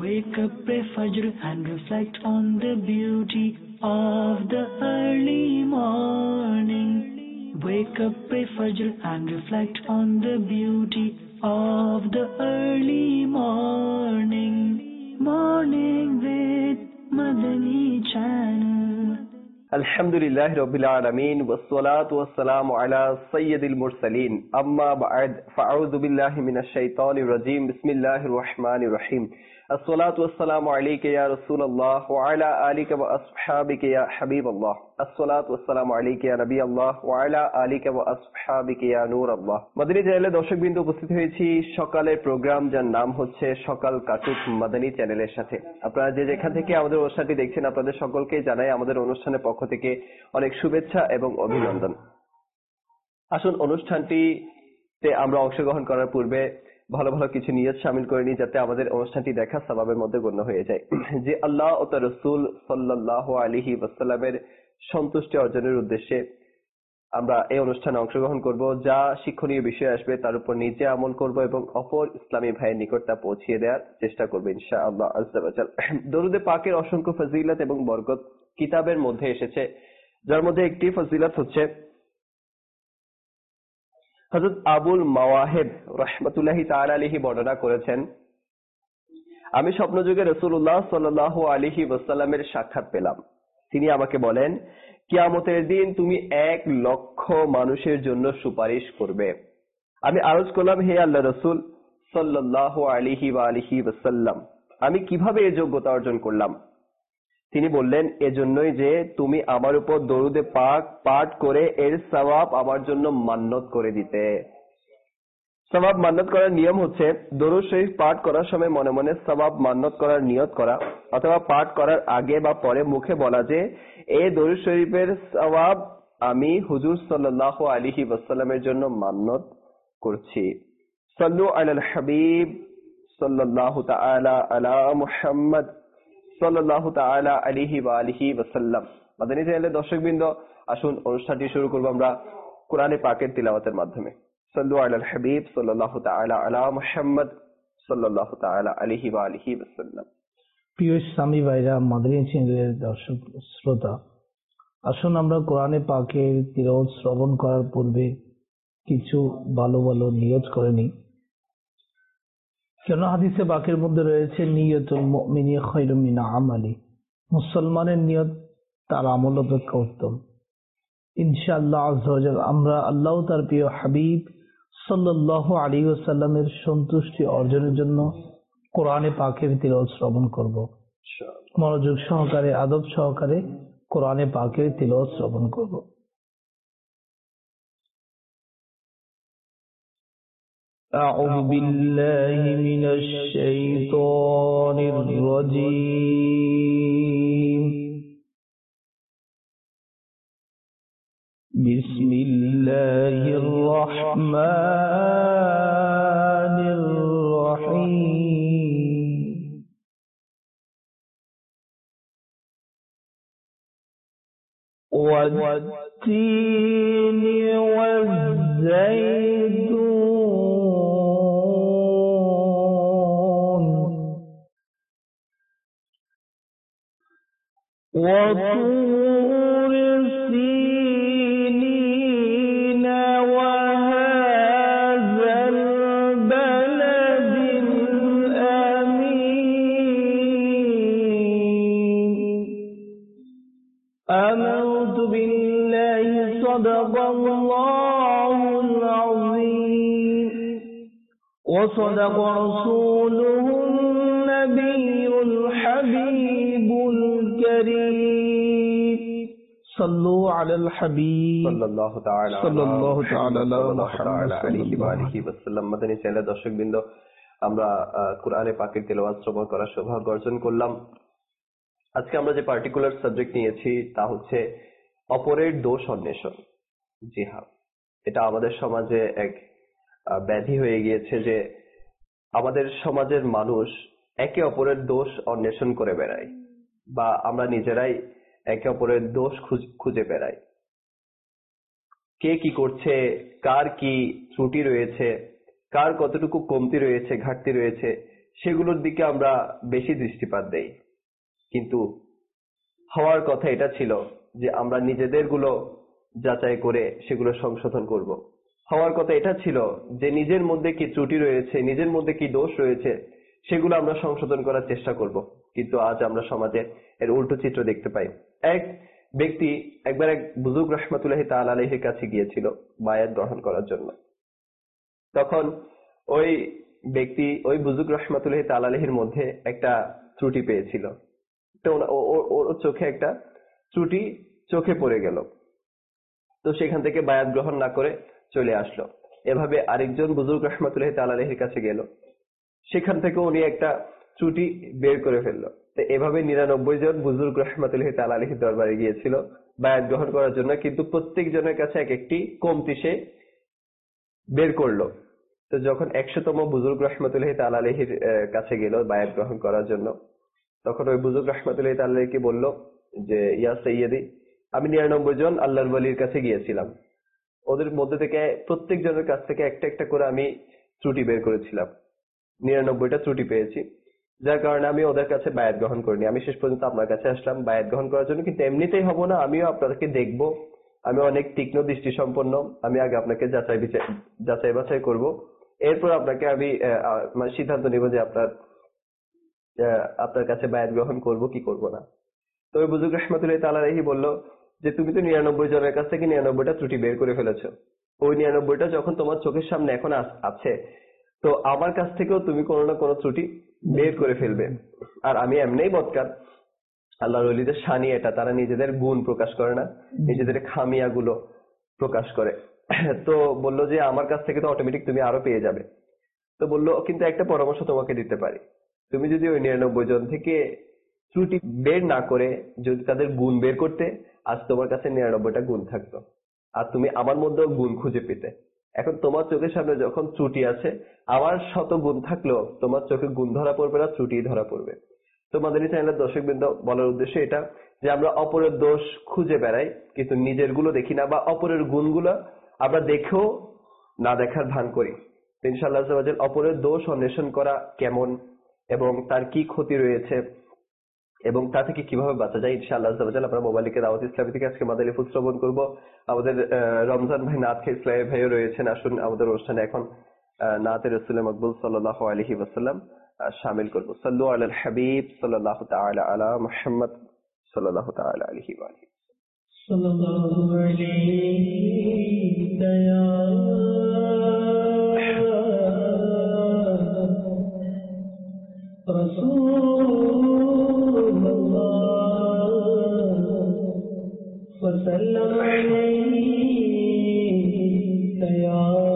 Wake up, pray Fajr and reflect on the beauty of the early morning. Wake up, pray Fajr and reflect on the beauty of the early morning. Morning with Madani Channel. Alhamdulillahi Rabbil Alameen wassalatu wassalamu ala Sayyidil Mursaleen amma ba'd fa'udhu billahi minash shaitanir rajim bismillahir rahmanir rahim as-salatu wassalamu alayka ya Rasulullah wa ala alika wa ashabika ya Habiballah as-salatu wassalamu alayka ya Nabi Allah wa ala alika wa ashabika ya Nur Allah Madani চ্যানেলে দর্শকবৃন্দ উপস্থিত হয়েছি সকালের programme যার নাম হচ্ছে সকাল কাটুক মাদানী চ্যানেলের সাথে। আপনারা যে যেখান থেকে আমাদের অনুষ্ঠানটি দেখছেন আপনাদের সকলকে জানাই আমাদের অনুষ্ঠানের পক্ষ থেকে অনেক শুভেচ্ছা এবং অভিনন্দন। আসুন অনুষ্ঠানটিতে আমরা অংশগ্রহণ করার পূর্বে ভালো ভালো কিছু নিয়ত শামিল করে নিই যাতে আমাদের অনুষ্ঠানটি দেখা সওয়াবের মধ্যে গণ্য হয়ে যায়। যে আল্লাহ ও তার রাসূল সাল্লাল্লাহু আলাইহি ওয়াসাল্লামের সন্তুষ্টি অর্জনের উদ্দেশ্যে আমরা এই অনুষ্ঠানে অংশগ্রহণ করব, যা শিক্ষণীয় বিষয় আসবে তার উপর নিজে আমল করব এবং অপর ইসলামী ভাইয়ের নিকট তা পৌঁছিয়ে দেওয়ার চেষ্টা করব ইনশাআল্লাহ আযজা ওয়া জাল। দরুদে পাকের অসংখ্য ফজিলত এবং বরকত কিতাবের মধ্যে এসেছে, যার মধ্যে একটি ফজিলত হচ্ছে হযরত আবুল মাওয়াহিব রাহমাতুল্লাহি তাআলা আলাইহি বর্ণনা করেছেন, আমি স্বপ্নযোগে রাসূলুল্লাহ সাল্লাল্লাহু আলাইহি ওয়াসাল্লামের সাক্ষাৎ পেলাম। তিনি আমাকে বলেন, কিয়ামতের দিন তুমি 1,00,000 মানুষের জন্য সুপারিশ করবে। আমি আরজ করলাম, হে আল্লাহর রাসূল সাল্লাল্লাহু আলাইহি ওয়া আলিহি ওয়াসাল্লাম, আমি কিভাবে এই যোগ্যতা অর্জন করলাম? তিনি বললেন, এজন্যই যে তুমি আমার উপর দরুদে পাক পাঠ করে এর সওয়াব আমার জন্য মান্নত করে দিতে। সওয়াব মান্নত করার নিয়ম হচ্ছে দরুদ শরীফ পাঠ করার সময় মনে মনে সওয়াব মান্নত করার নিয়ত করা, অথবা পাঠ করার আগে বা পরে মুখে বলা যে এই দরুদ শরীফের সওয়াব আমি হুজুর সাল্লাল্লাহু আলাইহি ওয়াসাল্লামের জন্য মান্নত করছি। সাল্লু আলাল হাবিব সাল্লাল্লাহু তাআলা আলা মুহাম্মদ সাল্লাল্লাহু তাআলা আলাইহি ওয়া আলিহি ওয়াসাল্লাম। মাদানী চ্যানেলের দর্শকবৃন্দ, আসুন অনুষ্ঠানটি শুরু করব আমরা কোরআনে পাকের তিলাওয়াতের মাধ্যমে। সাল্লু আলাল হাবিব সাল্লাল্লাহু তাআলা আলা মুহাম্মদ সাল্লাল্লাহু তাআলা আলাইহি ওয়া আলিহি ওয়াসাল্লাম। প্রিয় ইসলামী ভাইরা, মাদানী চ্যানেলের দর্শক শ্রোতা, আসুন আমরা কোরআনে পাকের তিলাওয়াত শ্রবণ করার পূর্বে কিছু ভালো ভালো নিয়ত করে নিই। কেন হাদিসে পাকের মধ্যে রয়েছে নিয়তুল মুমিনি খায়রুম মিন আমালি, মুসলমানের নিয়ত তার আমল অপেক্ষা উত্তম। ইনশাআল্লাহ আযজা ওয়া জাল আমরা আল্লাহ তার প্রিয় হাবিব সাল্লাল্লাহু আলাইহি ওয়াসাল্লামের সন্তুষ্টি অর্জনের জন্য কোরআনে পাকের তিলাওয়াত শ্রবণ করব। মনোযোগ সহকারে আদব সহকারে কোরআনে পাকের তিলাওয়াত শ্রবণ করব। أعوذ بالله من الشيطان الرجيم بسم الله الرحمن الرحيم والتين والزيتون وطور سينين وهذا البلد الأمين آمنت بالله صدق الله العظيم وصدق رسوله النبي الحبيب الكريم صلوا على الحبيب সাল্লাল্লাহু তাআলা আলা মুহাম্মদ আলাইহি ওয়া আলিহি ওয়াসাল্লাম। মাদানী চ্যানেলের দর্শকবৃন্দ, আমরা কোরআনে পাকের তেলাওয়াত শ্রবণ করার সৌভাগ্য অর্জন করলাম। আজকে আমরা যে পার্টিকুলার সাবজেক্ট নিয়েছি তা হচ্ছে অপরের দোষ অন্বেষণ। জি হ্যাঁ, এটা আমাদের সমাজে এক ব্যাধি হয়ে গিয়েছে যে আমাদের সমাজের মানুষ একে অপরের দোষ অন্বেষণ করে বেড়ায়, বা আমরা নিজেরাই একে অপরের দোষ খুঁজে বেড়াই। কে কি করছে, কার কি ত্রুটি রয়েছে, কার কতটুকু কমতি রয়েছে, ঘাটতি রয়েছে, সেগুলোর দিকে আমরা বেশি দৃষ্টিপাত দেই। কিন্তু হওয়ার কথা এটা ছিল যে আমরা নিজেদের গুলো যাচাই করে সেগুলো সংশোধন করব। হওয়ার কথা এটা ছিল যে নিজের মধ্যে কি ত্রুটি রয়েছে, নিজের মধ্যে কি দোষ রয়েছে, সেগুলো আমরা সংশোধন করার চেষ্টা করব। কিন্তু আজ আমরা সমাজে এর উল্টো চিত্র দেখতে পাই। এক ব্যক্তি একবার এক বুজুর্গ রহমাতুল্লাহি তাআলা আলাইহির কাছে গিয়েছিল বায়াত গ্রহণ করার জন্য। তখন ওই ব্যক্তি ওই বুজুর্গ রহমাতুল্লাহি তাআলা আলাইহির মধ্যে একটা ত্রুটি পেয়েছিল। তো ওর চোখে একটা ত্রুটি চোখে পড়ে গেল। তো সেখান থেকে বায়াত গ্রহণ না করে চলে আসলো। এভাবে আরেকজন বুজুর্গ রহমাতুল্লাহি তাআলা আলাইহির কাছে গেল, সেখান থেকে উনি একটা ত্রুটি বের করে ফেললো। তো এভাবে 99 জন বুজুর্গ রহমাতুল্লাহি তাআলা আলাইহির দরবারে গিয়েছিল বায়াত গ্রহণ করার জন্য, কিন্তু প্রত্যেক জনের কাছে এক একটি কমতি সে বের করলো। তো যখন 100তম বুজুর্গ রহমাতুল্লাহি তাআলা আলাইহির কাছে গেল বায়াত গ্রহণ করার জন্য, তখন ওই বুজুর্গ রহমাতুল্লাহি তাআলা আলাইহিকে বলল যে ইয়া সাইয়্যিদি, আমি 99 জন আল্লাহর ওয়ালির কাছে গিয়েছিলাম, ওদের মধ্যে থেকে প্রত্যেক জনের কাছ থেকে একটা একটা করে আমি ত্রুটি বের করেছিলাম, 99টা ত্রুটি পেয়েছি, যার কারণে আমি ওদের কাছে বায়াত গ্রহণ করিনি। আমি শেষ পর্যন্ত আপনার কাছে আসলাম বায়াত গ্রহণ করার জন্য। কিন্তু এমনিতেই হব না, আমিও আপনাদেরকে দেখবো, আমি অনেক তীক্ষ্ণ দৃষ্টি সম্পন্ন, আমি আগে আপনাকে যাচাই বাছাই করব, এরপর আপনাকে আমি সিদ্ধান্ত নিব যে আপনার কাছে বায়াত গ্রহণ করব কি করব না। তো ওই বুজুর্গ রহমাতুল্লাহি তাআলা আলাইহি বলল যে তুমি তো 99 জনের কাছ থেকে 99টা ত্রুটি বের করে ফেলেছো, ওই 99টা যখন তোমার চোখের সামনে এখন আছে, তো আমার কাছ থেকেও তুমি কোনো না কোনো ত্রুটি বের করে ফেলবে। আর আমি এমনিই বদকার, আল্লাহর ওলিদের শানি এটা, তারা নিজেদের গুণ প্রকাশ করে না, নিজেদের খামিয়াগুলো প্রকাশ করে। তো বললো যে আমার কাছ থেকে তো অটোমেটিক তুমি আরো পেয়ে যাবে। তো বললো কিন্তু একটা পরামর্শ তোমাকে দিতে পারি, তুমি যদি ওই 99 জন থেকে ত্রুটি বের না করে যদি তাদের গুণ বের করতে, আজ তোমার কাছে 99টা গুণ থাকতো, আর তুমি আমার মধ্যেও গুণ খুঁজে পেতে। এখন তোমার চোখের সামনে যখন ত্রুটি আছে, আমার শত গুণ থাকলেও তোমার চোখে গুণ ধরা পড়বে না, ত্রুটি ধরা পড়বে। তো মাদানী চ্যানেলের দর্শকবৃন্দ, বলার উদ্দেশ্য এটা যে আমরা অপরের দোষ খুঁজে বেড়াই কিন্তু নিজের গুলো দেখি না, বা অপরের গুণগুলো আমরা দেখেও না দেখার ভান করি। ইনশাআল্লাহ আজ্জা ওয়া জাল অপরের দোষ অন্বেষণ করা কেমন এবং তার কি ক্ষতি রয়েছে এবং তা থেকে কিভাবে বাঁচা যায়, ইনশাআল্লাহ আজ্জা ওয়া জাল আমরা মোবাইলকে দাওয়াত ইসলামী থেকে আজকে মাদানী ফুল শ্রবণ করব। আমাদের রমজান ভাই নাত ইসলামী ভাইও রয়েছেন, আসুন আমাদের অনুষ্ঠানে এখন নাতে রাসূল মকবুল সাল্লাল্লাহু আলাইহি ওয়াসাল্লাম শামিল করব। সাল্লু আলাল হাবিব সাল্লাল্লাহু তাআলা আলা মুহাম্মদ সাল্লাল্লাহু তাআলা আলাইহি ওয়া আলিহি সাল্লাল্লাহু আলাইহি ইয়া রাসূলুল্লাহ ওয়া সাল্লাম আলাইহি ইয়া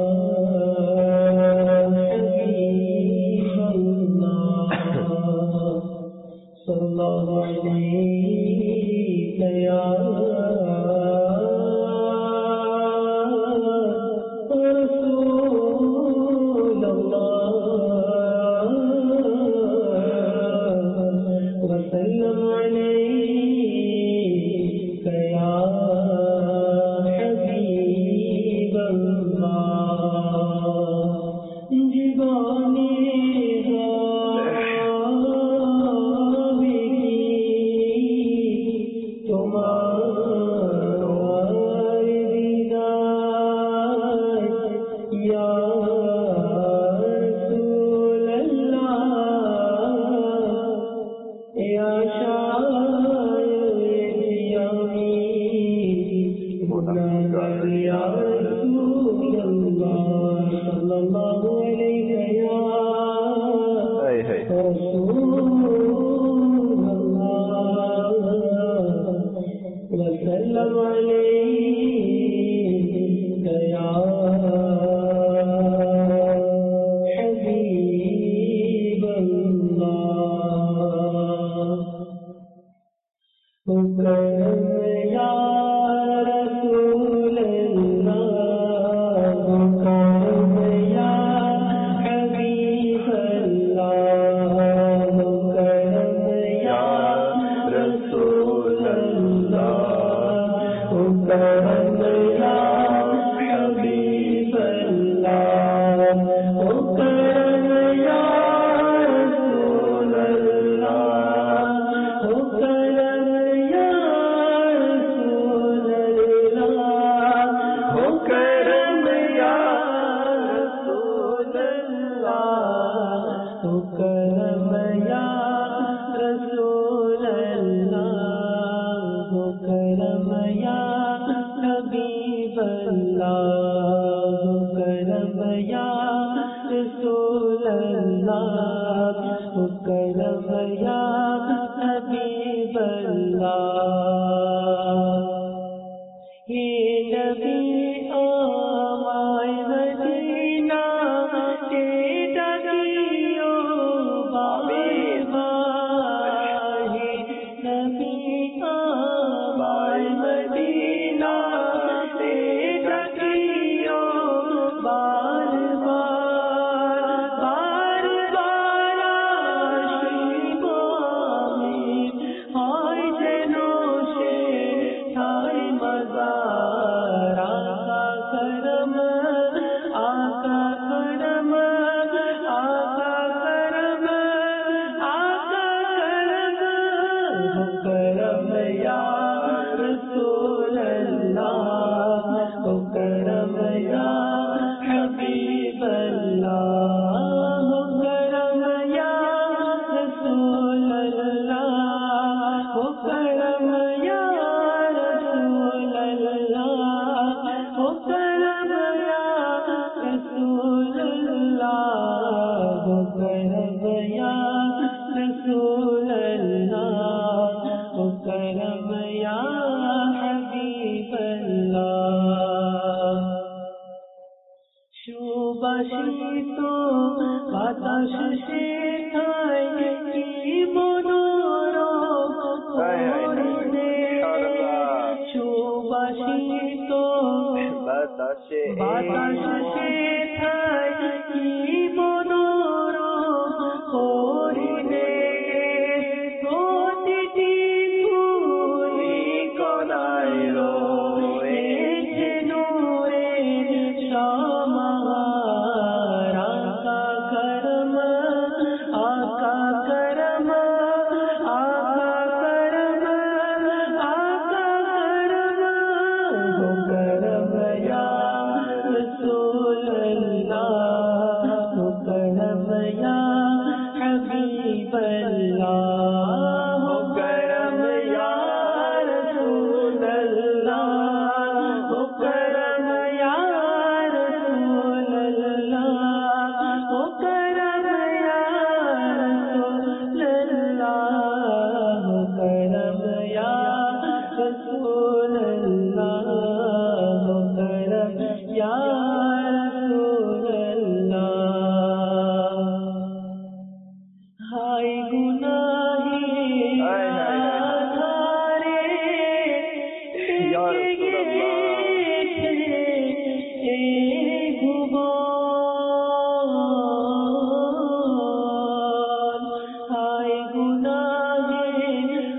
sallallahu alayhi ya rasulullah wa sallam alayka ya habiballah jibani करम या हबीब अल्लाह। ये नबी आमाय मदीना के डगियो बार बार। ये नबी आमाय मदीना के डगियो बार बार। बार बार आशिको में हाय जनो से थाय मज़ार। आका करम आका करम आका करम आका करम या रसूल अल्लाह। करम या हबीब अल्लाह। करम या रसूल अल्लाह। करम या रसूल अल्लाह। करम या रसूल अल्लाह। करम या रसूल अल्लाह। करम या हबीब अल्लाह। সুবাসিত বাতাস শেখায় কি মনোরম করুণে। সুবাসিত বাতাসে বাতাস শেখায় কি মনোরম করুণে। প্রতিটি ফুলি কণায় রয়েছে নূরের সমাহার। আকা করম আকা করম আকা করম আকা করম। করম या रसूल अल्लाह। करम या हबीब अल्लाह। करम या रसूल अल्लाह। करम या रसूल अल्लाह। करम या रसूल अल्लाह। करम या रसूल अल्लाह। करम या रसूल अल्लाह। हाय गुनाहे आधारे या रसूल हाय गुनाहे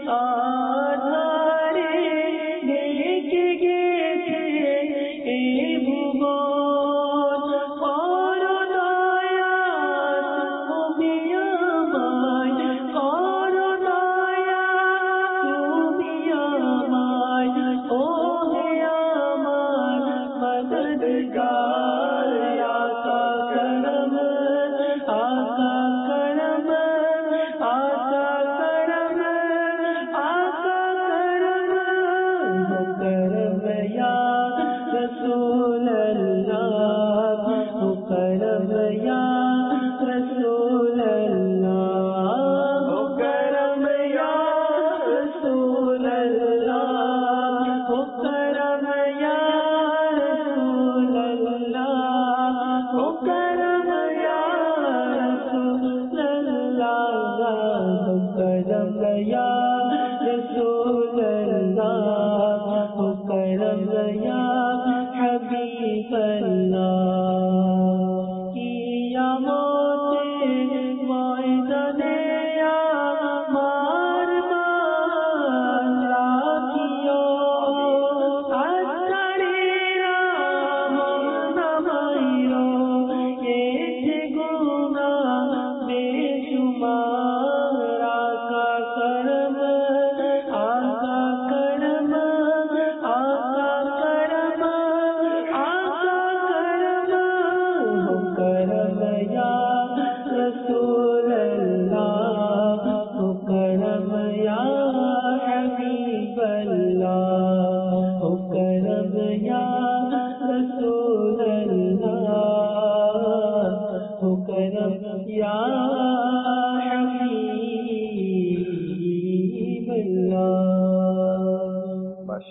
आधारे देखे गए ए भुवन। और दया তুমি আমায় করো দয়া তুমি আমায়। ও হে আমার মদদগার। আকা করম আকা করম আকা করম আকা করম। करम या रसूल अल्लाह। करम या रसूल अल्लाह। करम या रसूल अल्लाह। करम या रसूल अल्लाह। करम या रसूल अल्लाह। करम या रसूल अल्लाह। करम या हबीब अल्लाह। कियामते मयदाने আমার মান রাখিও। আত্মারেরা মন নামাইও। এতে গুনাহ বেশুমার। আকা করম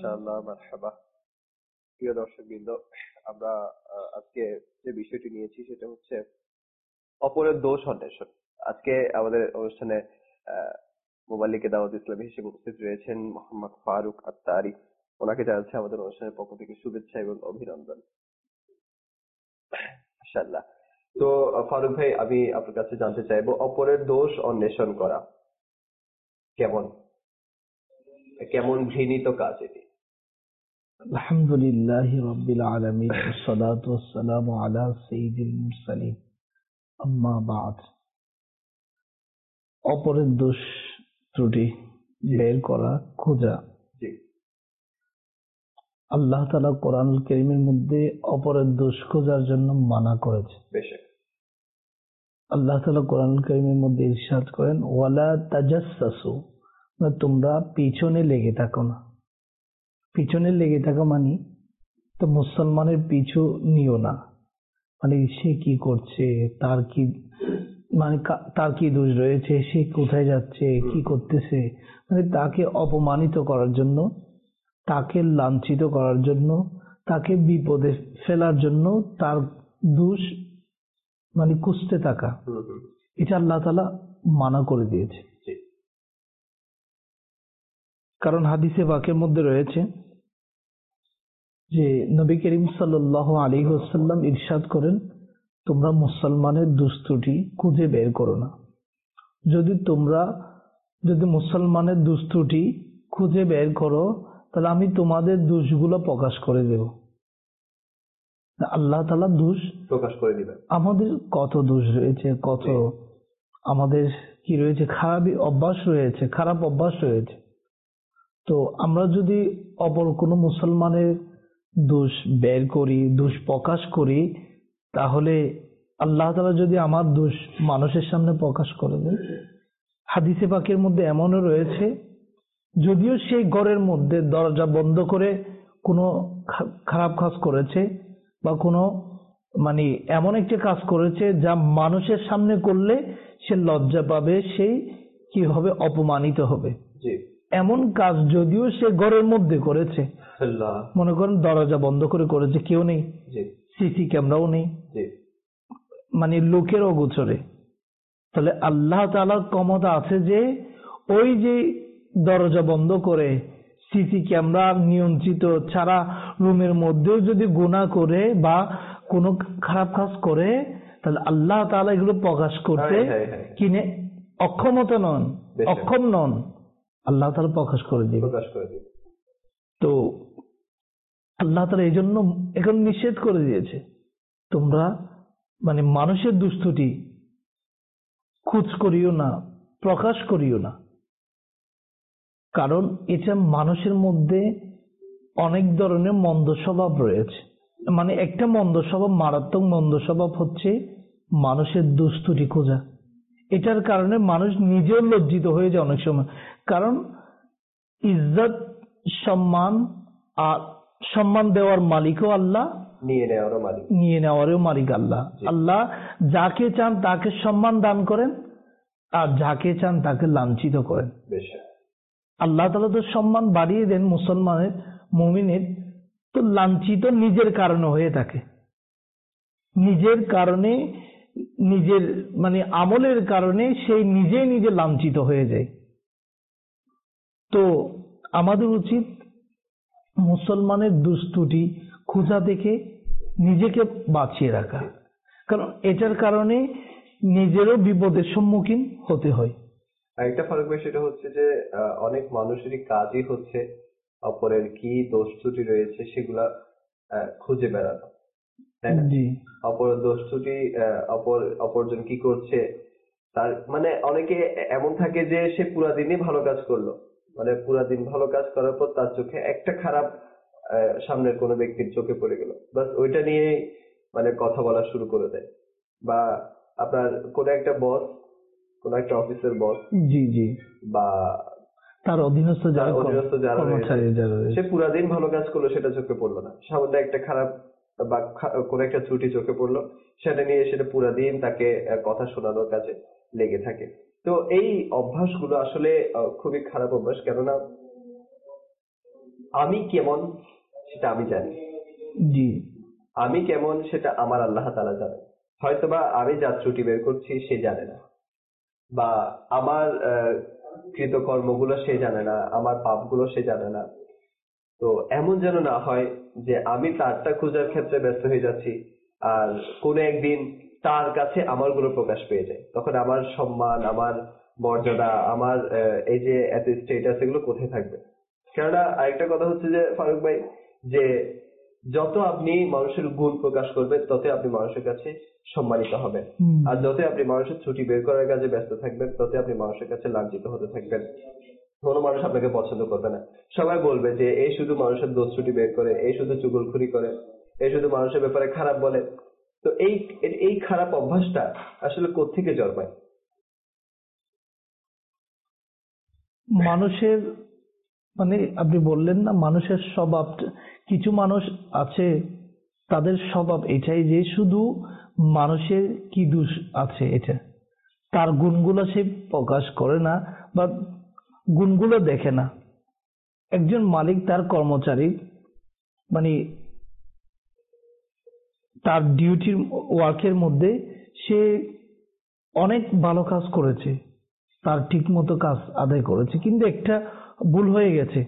মাশাআল্লাহ, মারহাবা। প্রিয় দর্শকবৃন্দ, আমরা আজকে যে বিষয়টি নিয়েছি সেটা হচ্ছে অপরের দোষ অন্বেষণ। আজকে আমাদের অনুষ্ঠানে মোবাল্লিকে দাওয়াত ইসলামী হিসেবে উপস্থিত রয়েছেন মোহাম্মদ ফারুক আত্তারি। ওনাকে জানাচ্ছি আমাদের অনুষ্ঠানের পক্ষ থেকে শুভেচ্ছা এবং অভিনন্দন। মাশাআল্লাহ। তো ফারুক ভাই, আমি আপনার কাছে জানতে চাইবো, অপরের দোষ অন্বেষণ করা কেমন কেমন ঘৃণিত কাজ এটি? আলহামদুলিল্লাহ রাব্বিল আলামিন ওয়াসসালাতু ওয়াসসালামু আলা সাইয়্যিদিল মুরসালিন আম্মা বা'দ। অপরের দোষ ত্রুটি বের করা, খোঁজা। জি, আল্লাহ তাআলা কোরআনুল কারীমের মধ্যে অপরের দোষ খোঁজার জন্য মানা করেছে। বেশ। আল্লাহ তাআলা কোরআনুল কারীমের মধ্যে ইরশাদ করেন, ওয়ালা তাজাসসু, তোমরা পিছনে লেগে থাকো না। পিছনে লেগে থাকা মানে তো মুসলমানের পিছু নিও না, মানে সে কি করছে, তার কি মানে তার কি দোষ রয়েছে, সে কোথায় যাচ্ছে, কি করতেছে, মানে তাকে অপমানিত করার জন্য, তাকে লাঞ্ছিত করার জন্য, তাকে বিপদে ফেলার জন্য তার দোষ মানে খুঁজতে থাকা, এটা আল্লাহ তাআলা মানা করে দিয়েছে। জি, কারণ হাদিসে পাকের মধ্যে রয়েছে যে নবী করিম সাল্লাল্লাহু আলাইহি ওয়াসাল্লাম ইরশাদ করেন, তোমরা মুসলমানের দোষ ত্রুটি খুঁজে বের করো না। যদি মুসলমানের দোষ ত্রুটি খুঁজে বের করো, তাহলে আমি তোমাদের দোষগুলো প্রকাশ করে দেব। আল্লাহ তাআলা দোষ প্রকাশ করে দিবেন। আমাদের কত দোষ রয়েছে, কত আমাদের কি রয়েছে, খারাপ অভ্যাস রয়েছে। তো আমরা যদি অপর কোনো মুসলমানের দোষ বের করি, দোষ প্রকাশ করি, তাহলে আল্লাহ তাআলা যদি আমার দোষ মানুষের সামনে প্রকাশ করে দেয়, হাদিসে পাকের মধ্যে এমনও রয়েছে, যদিও সেই ঘরের মধ্যে দরজা বন্ধ করে কোনো খারাপ কাজ করেছে বা কোনো মানে এমন একটি কাজ করেছে যা মানুষের সামনে করলে সে লজ্জা পাবে, সেই কি হবে, অপমানিত হবে। জি, এমন কাজ যদিও সে ঘরের মধ্যে করেছে, মনে করেন দরজা বন্ধ করে করেছে, কেউ নেই, সিসি ক্যামেরাও নেই, মানে লোকের অগোচরে, তাহলে আল্লাহ তাআলার ক্ষমতা আছে যে ওই যে দরজা বন্ধ করে সিসি ক্যামেরা নিয়ন্ত্রিত ছাড়া রুমের মধ্যেও যদি গুনাহ করে বা কোনো খারাপ কাজ করে, তাহলে আল্লাহ তাআলা এগুলো প্রকাশ করতে কিনে অক্ষম নন, আল্লাহ তাআলা প্রকাশ করে দিবে। তো আল্লাহ তাআলা এই জন্য এখন নিষেধ করে দিয়েছে, তোমরা মানে মানুষের দুষ্টুটি খোঁজ করিও না, প্রকাশ করিও না। কারণ এটা মানুষের মধ্যে অনেক ধরনের মন্দ স্বভাব রয়েছে। মানে একটা মন্দ স্বভাব, মারাত্মক মন্দ স্বভাব হচ্ছে মানুষের দুষ্টুটি খোঁজা। এটার কারণে মানুষ নিজেও লজ্জিত হয়ে যায় অনেক সময়। কারণ ইজ্জত, সম্মান দেওয়ার মালিকও আল্লাহ, নিয়ে নেওয়ারও মালিক আল্লাহ। আল্লাহ যাকে চান তাকে সম্মান দান করেন, আর যাকে চান তাকে লাঞ্ছিত করেন। আল্লাহ তাআলা তো সম্মান বাড়িয়ে দেন মুসলমানের, মুমিনের, তো লাঞ্ছিত নিজের কারণে হয়ে থাকে, নিজের কারণে, নিজের মানে আমলের কারণে সেই নিজে লাঞ্ছিত হয়ে যায়। তো আমাদের উচিত মুসলমানের দুষ্টুটি খোঁজা থেকে নিজেকে বাঁচিয়ে রাখা, কারণ এটার কারণে নিজেরও বিপদের সম্মুখীন হতে হয়। আরেকটা ফারুক ভাই, সেটা হচ্ছে যে অনেক মানুষেরই কাজই হচ্ছে অপরের কি দোষ ত্রুটি রয়েছে সেগুলা খুঁজে বেড়ানো, তাই না? অপর দোষ ত্রুটি, অপরজন কি করছে তার মানে অনেকে এমন থাকে যে সে পুরা দিনই ভালো কাজ করলো, মানে পুরা দিন ভালো কাজ করার পর তার চোখে একটা খারাপ সামনের কোনো ব্যক্তির চোখে পড়ে গেল, বাস ওইটা নিয়ে মানে কথা বলা শুরু করে দেয়। বা আপনার কোন একটা বস, কোন একটা অফিসের বস, বা তার অধীনস্থ যারা সে পুরা দিন ভালো কাজ করলো, সেটা চোখে পড়লো না, সামান্য একটা খারাপ বা কোন একটা ত্রুটি চোখে পড়লো, সেটা নিয়ে সেটা পুরা দিন তাকে কথা শোনানোর কাজে লেগে থাকে। তো এই অভ্যাসগুলো আসলে খুবই খারাপ অভ্যাস। কেননা আমি কেমন সেটা আমি জানি, জি আমি কেমন সেটা আমার আল্লাহ তাআলা জানেন। হয়তোবা আমি যা ত্রুটি বের করছি সে জানে না, বা আমার কৃতকর্মগুলো সে জানে না, আমার পাপগুলো সে জানে না। তো এমন যেন না হয় যে আমি তারটা খোঁজার ক্ষেত্রে ব্যস্ত হয়ে যাচ্ছি, আর কোনো একদিন তার কাছে আমার গুলো প্রকাশ পেয়ে যায়, তখন আমার সম্মান, আমার মর্যাদা, আমার এই যে এত স্টেটাস, এগুলো কোথায় থাকবে? কেননা আরেকটা কথা হচ্ছে যে ফারুক ভাই, যে যত আপনি মানুষের গুণ প্রকাশ করবেন ততই আপনি মানুষের কাছে সম্মানিত হবেন, আর যতই আপনি মানুষের ছুটি বের করার কাজে ব্যস্ত থাকবেন ততই আপনি মানুষের কাছে লাঞ্ছিত হতে থাকবেন। কোনো মানুষ আপনাকে পছন্দ করবে না, সবাই বলবে যে এই শুধু মানুষের দোষ ছুটি বের করে, এই শুধু চুগলখুরি করে, এই শুধু মানুষের ব্যাপারে খারাপ বলে। তো এই খারাপ অভ্যাসটা আসলে কোত্থেকে জন্মায়? মানুষের মানে আপনি বললেন না মানুষের স্বভাব, কিছু মানুষ আছে তাদের স্বভাব এটাই যে শুধু মানুষের কি দোষ আছে এটা, তার গুণগুলো সে প্রকাশ করে না বা গুণগুলো দেখে না। একজন মালিক তার কর্মচারী মানে তার ডিউটির ওয়ার্কের মধ্যে সে অনেক ভালো কাজ করেছে, তার ঠিক মতো কাজ আদায় করেছে, কিন্তু একটা ভুল হয়ে গেছে।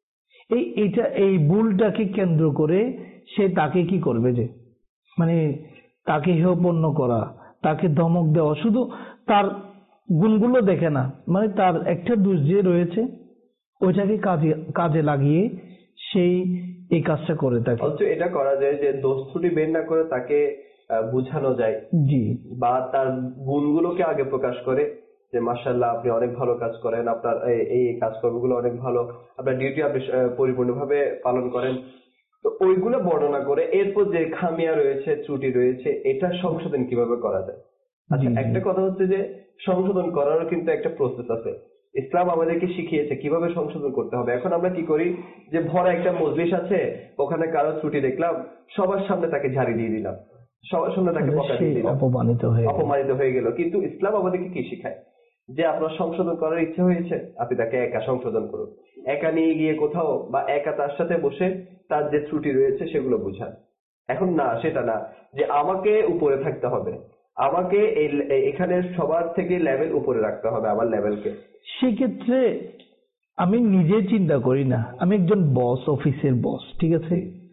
এই ভুলটাকে কেন্দ্র করে সে তাকে কি করবে, যে মানে তাকে হেয়পন্ন করা, তাকে ধমক দেওয়া, শুধু তার গুণগুলো দেখে না, মানে তার একটা দোষ যে রয়েছে ওইটাকে কাজে লাগিয়ে সেই এই কাজটা করে থাকে। অথচ এটা করা যায় যে দোষ ত্রুটি বের না করে তাকে বুঝানো যায়, জি, বা তার গুণগুলোকে আগে প্রকাশ করে যে মাশাআল্লাহ আপনি অনেক ভালো কাজ করেন, আপনার এই কাজকর্মগুলো অনেক ভালো, আপনার ডিউটি আপনি পরিপূর্ণভাবে পালন করেন। তো ওইগুলো বর্ণনা করে এরপর যে খামিয়া রয়েছে, ত্রুটি রয়েছে, এটা সংশোধন কিভাবে করা যায়। আচ্ছা, একটা কথা হচ্ছে যে সংশোধন করারও কিন্তু একটা প্রসেস আছে। ইসলাম আমাদেরকে শিখিয়েছে কিভাবে সংশোধন করতে হবে। এখন আমরা কি করি, যে ভরা একটা মজলিস আছে, ওখানে কারো ত্রুটি দেখলাম, সবার সামনে তাকে ঝাড়ি দিয়ে দিলাম, সবার সামনে তাকে বকা দিয়ে দিলাম, অপমানিত হয়ে গেল। কিন্তু ইসলাম আমাদেরকে কি শিখায়, যে আপনার সংশোধন করার ইচ্ছে হয়েছে, আপনি তাকে একা সংশোধন করুন, একা নিয়ে গিয়ে কোথাও বা একা তার সাথে বসে তার যে ত্রুটি রয়েছে সেগুলো বুঝান। এখন না, সেটা না যে আমাকে উপরে থাকতে হবে, আমাকে এখানে সবার থেকে লেভেল উপরে রাখতে হবে আমার লেভেলকে। সেক্ষেত্রে আমি নিজে চিন্তা করি না, আমি একজন বস, অফিসের বস, ঠিক আছে,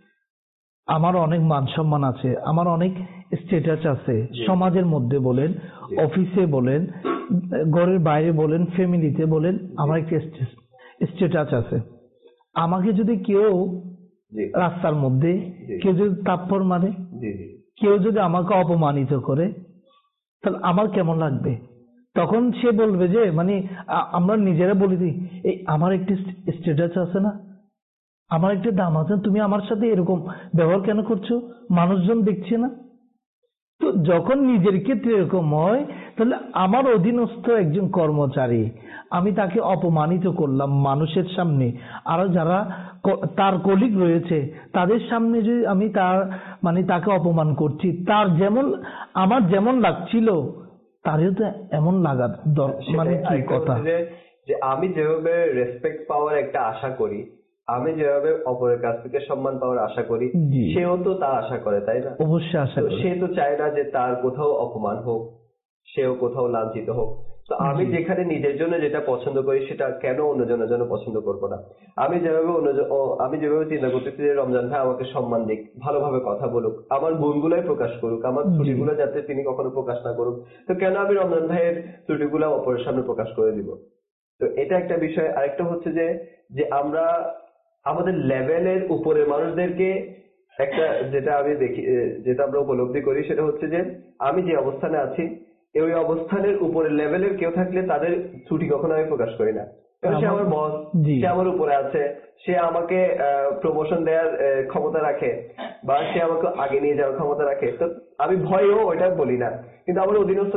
আমার অনেক মান সম্মান আছে, আমার অনেক স্ট্যাটাস আছে, সমাজের মধ্যে বলেন, অফিসে বলেন, ঘরের বাইরে বলেন, ফ্যামিলিতে বলেন, আমার একটা স্ট্যাটাস আছে। আমাকে যদি কেউ রাস্তার মধ্যে কেউ যদি থাপ্পড় মারে, কেউ যদি আমাকে অপমানিত করে, তাহলে আমার কেমন লাগবে? তখন সে বলবে যে মানে আমরা নিজেরা বলি দিই, এই আমার একটি স্ট্যাটাস আছে না, আমার একটা দাম আছে, তুমি আমার সাথে এরকম ব্যবহার কেন করছো, মানুষজন দেখছে না? তো যখন নিজের ক্ষেত্রে এরকম হয়, তাহলে আমার অধীনস্থ একজন কর্মচারী, আমি তাকে অপমানিত করলাম মানুষের সামনে, আর যারা তার কলিগ রয়েছে তাদের সামনে যদি আমি তাকে অপমান করছি, তার যেমন আমার যেমন লাগছিল তারও তো এমন লাগার মানে কি কথা, যে আমি যেভাবে রেসপেক্ট পাওয়ার একটা আশা করি, আমি যেভাবে অপরের কাছ থেকে সম্মান পাওয়ার আশা করি, সেও তো তা আশা করে, তাই না? অবশ্যই আশা করে। সে তো চায় না যে তার কোথাও অপমান হোক, সেও কোথাও লাঞ্ছিত হোক। তো আমি যেখানে নিজের জন্য যেটা পছন্দ করি সেটা কেন অন্যজনের জন্য পছন্দ করবো না? আমি যেভাবে চিন্তা করতেছি যে রমজান ভাই আমাকে সম্মান দিক, ভালোভাবে কথা বলুক, আমার গুণগুলোই প্রকাশ করুক, আমার ত্রুটিগুলো যাতে তিনি কখনো প্রকাশ না করুক, তো কেন আমি রমজান ভাইয়ের ত্রুটিগুলো অপরের সামনে প্রকাশ করে দিব? তো এটা একটা বিষয়। আরেকটা হচ্ছে যে আমরা আমাদের লেভেলের উপরে মানুষদেরকে একটা, যেটা আমি দেখি, যেটা আমরা উপলব্ধি করি, সেটা হচ্ছে যে আমি যে অবস্থানে আছি, ওই অবস্থানের উপরে লেভেলের কেউ থাকলে তাদের ত্রুটি কখনো আমি প্রকাশ করি না। কারণ সে আমার বস, সে আমার উপরে আছে, সে আমাকে প্রমোশন দেওয়ার ক্ষমতা রাখে, বা সে আমাকে আগে নিয়ে যাওয়ার ক্ষমতা রাখে। তো আমি ভয়েও ওইটা বলি না। কিন্তু আমার অধীনস্থ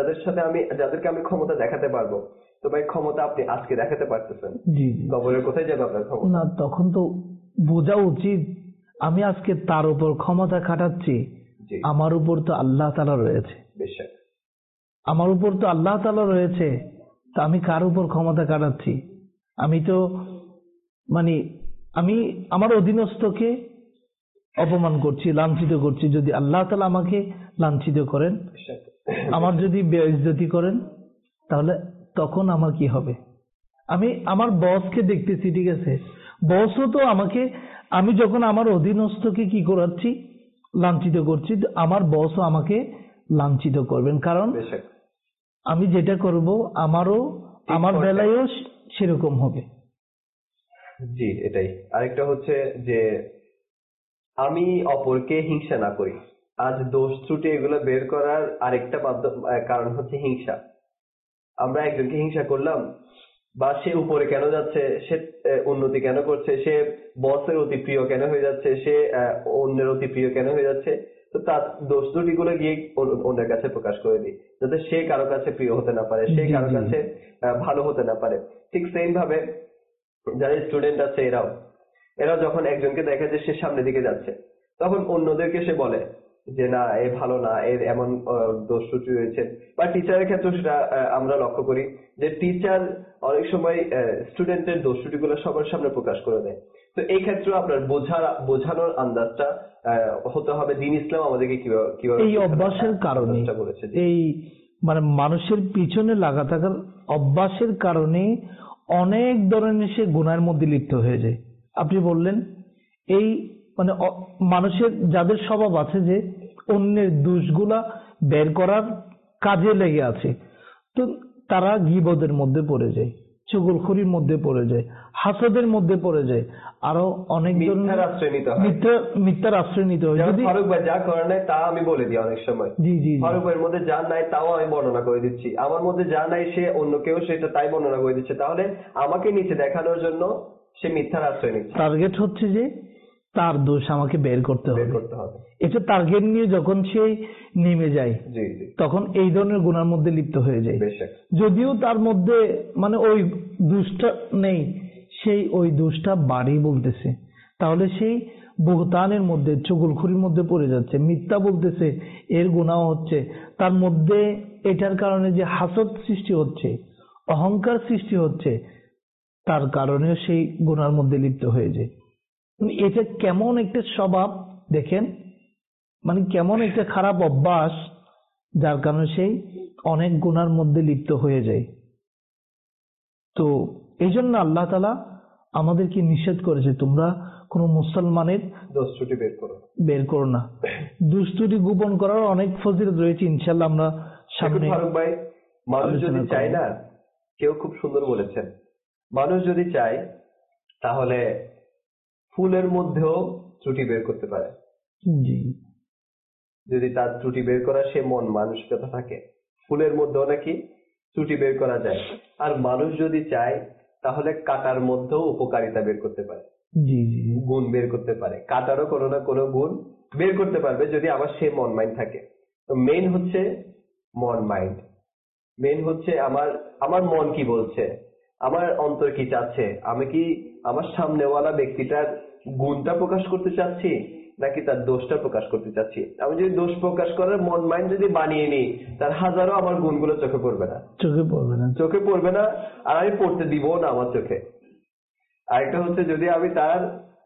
যাদেরকে আমি ক্ষমতা দেখাতে পারবো, তো ভাই ক্ষমতা আপনি আজকে দেখাতে পারতেছেন, কবরের কোথায় যাবে আপনার ক্ষমতা? না, তখন তো বোঝা উচিত আমি আজকে তার উপর ক্ষমতা খাটাচ্ছি, আমার উপর তো আল্লাহ তাআলা রয়েছে, আমার উপর তো আল্লাহ তাআলা রয়েছে, তা আমি কার উপর ক্ষমতা খাটাচ্ছি? আমি তো মানে আমি আমার অধীনস্থকে অপমান করছি, লাঞ্ছিত করছি। যদি আল্লাহ তাআলা আমাকে লাঞ্ছিত করেন, আমার যদি বেইজ্জতি করেন, তাহলে তখন আমার কি হবে? আমি আমার বসকে দেখতেছি, ঠিক আছে, বসও তো আমাকে, আমি যখন আমার অধীনস্থকে কি করাচ্ছি, লাঞ্ছিত করছি, আমার বসও আমাকে লাঞ্ছিত করবেন। কারণ আমি যেটা করব আমারও, আমার বেলায়ও সেরকম হবে। জি, এটাই। আরেকটা হচ্ছে যে আমি অপরকে হিংসা না করি। আজ দোষ ত্রুটি এগুলো বের করার আরেকটা কারণ হচ্ছে হিংসা। আমরা একজনকে হিংসা করলাম, বা সে উপরে কেন যাচ্ছে, সে উন্নতি কেন করছে, সে বসের অতি প্রিয় কেন হয়ে যাচ্ছে, সে অন্যের অতি প্রিয় কেন হয়ে যাচ্ছে, তো তার দোষ ত্রুটিগুলো গিয়ে অন্যের কাছে প্রকাশ করে দিই, যাতে সে কারো কাছে প্রিয় হতে না পারে, সে কারো কাছে ভালো হতে না পারে। ঠিক সেম ভাবে যারা স্টুডেন্ট আছে এরাও যখন একজনকে দেখে যে সে সামনের দিকে যাচ্ছে, তখন অন্যদেরকে সে বলে যে না, এ ভালো না, এর এমন দোষ ত্রুটি রয়েছে। বা টিচারের ক্ষেত্রে সেটা আমরা লক্ষ্য করি যে টিচার অনেক সময় স্টুডেন্টের দোষ ত্রুটিগুলো সবার সামনে প্রকাশ করে দেয়। তো এই ক্ষেত্রে আপনার বোঝানোর আন্দাজটা হতে হবে দিন ইসলাম আমাদেরকে কিভাবে এই অভ্যাসের কারণে, এই মানে মানুষের পিছনে লাগা থাকার অভ্যাসের কারণে অনেক ধরনের সে গুনাহের মধ্যে লিপ্ত হয়ে যায়। আপনি বললেন এই মানে মানুষের যাদের স্বভাব আছে যে অন্যের দোষগুলা বের করার কাজে লেগে আছে, তো তারা গীবতের মধ্যে পড়ে যায়, চুগলখড়ির মধ্যে পড়ে যায়, হাসদের মধ্যে পড়ে যায়, আরো অনেক মিথ্যার আশ্রয় নিতে হয়। যদি ফারুক ভাই যা করে নাই তা আমি বলে দিই অনেক সময়। জি জি, ফারুক ভাইয়ের মধ্যে যা নাই তাও আমি বর্ণনা করে দিচ্ছি, আমার মধ্যে যা নাই সে অন্য কেউ সেটা তাই বর্ণনা করে দিচ্ছে। তাহলে আমাকে নিচে দেখানোর জন্য সে মিথ্যার আশ্রয় নিচ্ছে। টার্গেট হচ্ছে যে তার দোষ আমাকে বের করতে হবে। এটা টার্গেট নিয়ে যখন সে নেমে যায়, তখন এই ধরনের গুনার মধ্যে লিপ্ত হয়ে যায়। যদিও তার মধ্যে মানে ওই দোষটা নেই, সেই ওই দোষটা বাড়ি বলতেছে, তাহলে সেই বুহতানের মধ্যে, চুগলখড়ির মধ্যে পড়ে যাচ্ছে, মিথ্যা বলতেছে, এর গুনাহ হচ্ছে তার মধ্যে। এটার কারণে যে হাসদ সৃষ্টি হচ্ছে, অহংকার সৃষ্টি হচ্ছে, তার কারণেও সেই গুনার মধ্যে লিপ্ত হয়ে যায়। এটা কেমন একটা স্বভাব দেখেন, মানে কেমন একটা খারাপ অভ্যাস, যার কারণে সেই অনেক গুনার মধ্যে লিপ্ত হয়ে যায়। তো এই জন্য আল্লাহ তাআলা আমাদেরকে নিষেধ করেছে, তোমরা কোন মুসলমানের দোষ ত্রুটি বের করো না। দোষ ত্রুটি গোপন করার অনেক ফজিলত রয়েছে, ইনশাআল্লাহ আমরা সামনে। ফারুক ভাই, মানুষ যদি চায় না, কেউ খুব সুন্দর বলেছেন, মানুষ যদি চায় তাহলে ফুলের মধ্যেও ত্রুটি বের করতে পারে। জি, যদি তার ত্রুটি বের করা সে মন মানসিকতা থাকে, ফুলের মধ্যেও নাকি ত্রুটি বের করা যায়। আর মানুষ যদি চায় তাহলে কাটার মধ্যেও উপকারিতা বের করতে পারে, গুণ বের করতে পারে, কাটারও কোনো না কোনো গুণ বের করতে পারবে যদি আবার সে মন মাইন্ড থাকে। তো মেইন হচ্ছে মন মাইন্ড, মেইন হচ্ছে আমার মন কি বলছে, আমার অন্তর কি চাচ্ছে, আমি কি আমার সামনেওয়ালা ব্যক্তিটার গুণটা প্রকাশ করতে চাচ্ছি নাকি তার দোষটা প্রকাশ করতে চাচ্ছি। আমি যদি দোষ প্রকাশ করার মন মাইন্ড যদি বানিয়ে নিই, তার হাজারো আমার গুণগুলো চোখে পড়বে না, আর আমি পড়তে দিব না আমার চোখে। আরেকটা হচ্ছে যদি আমি তার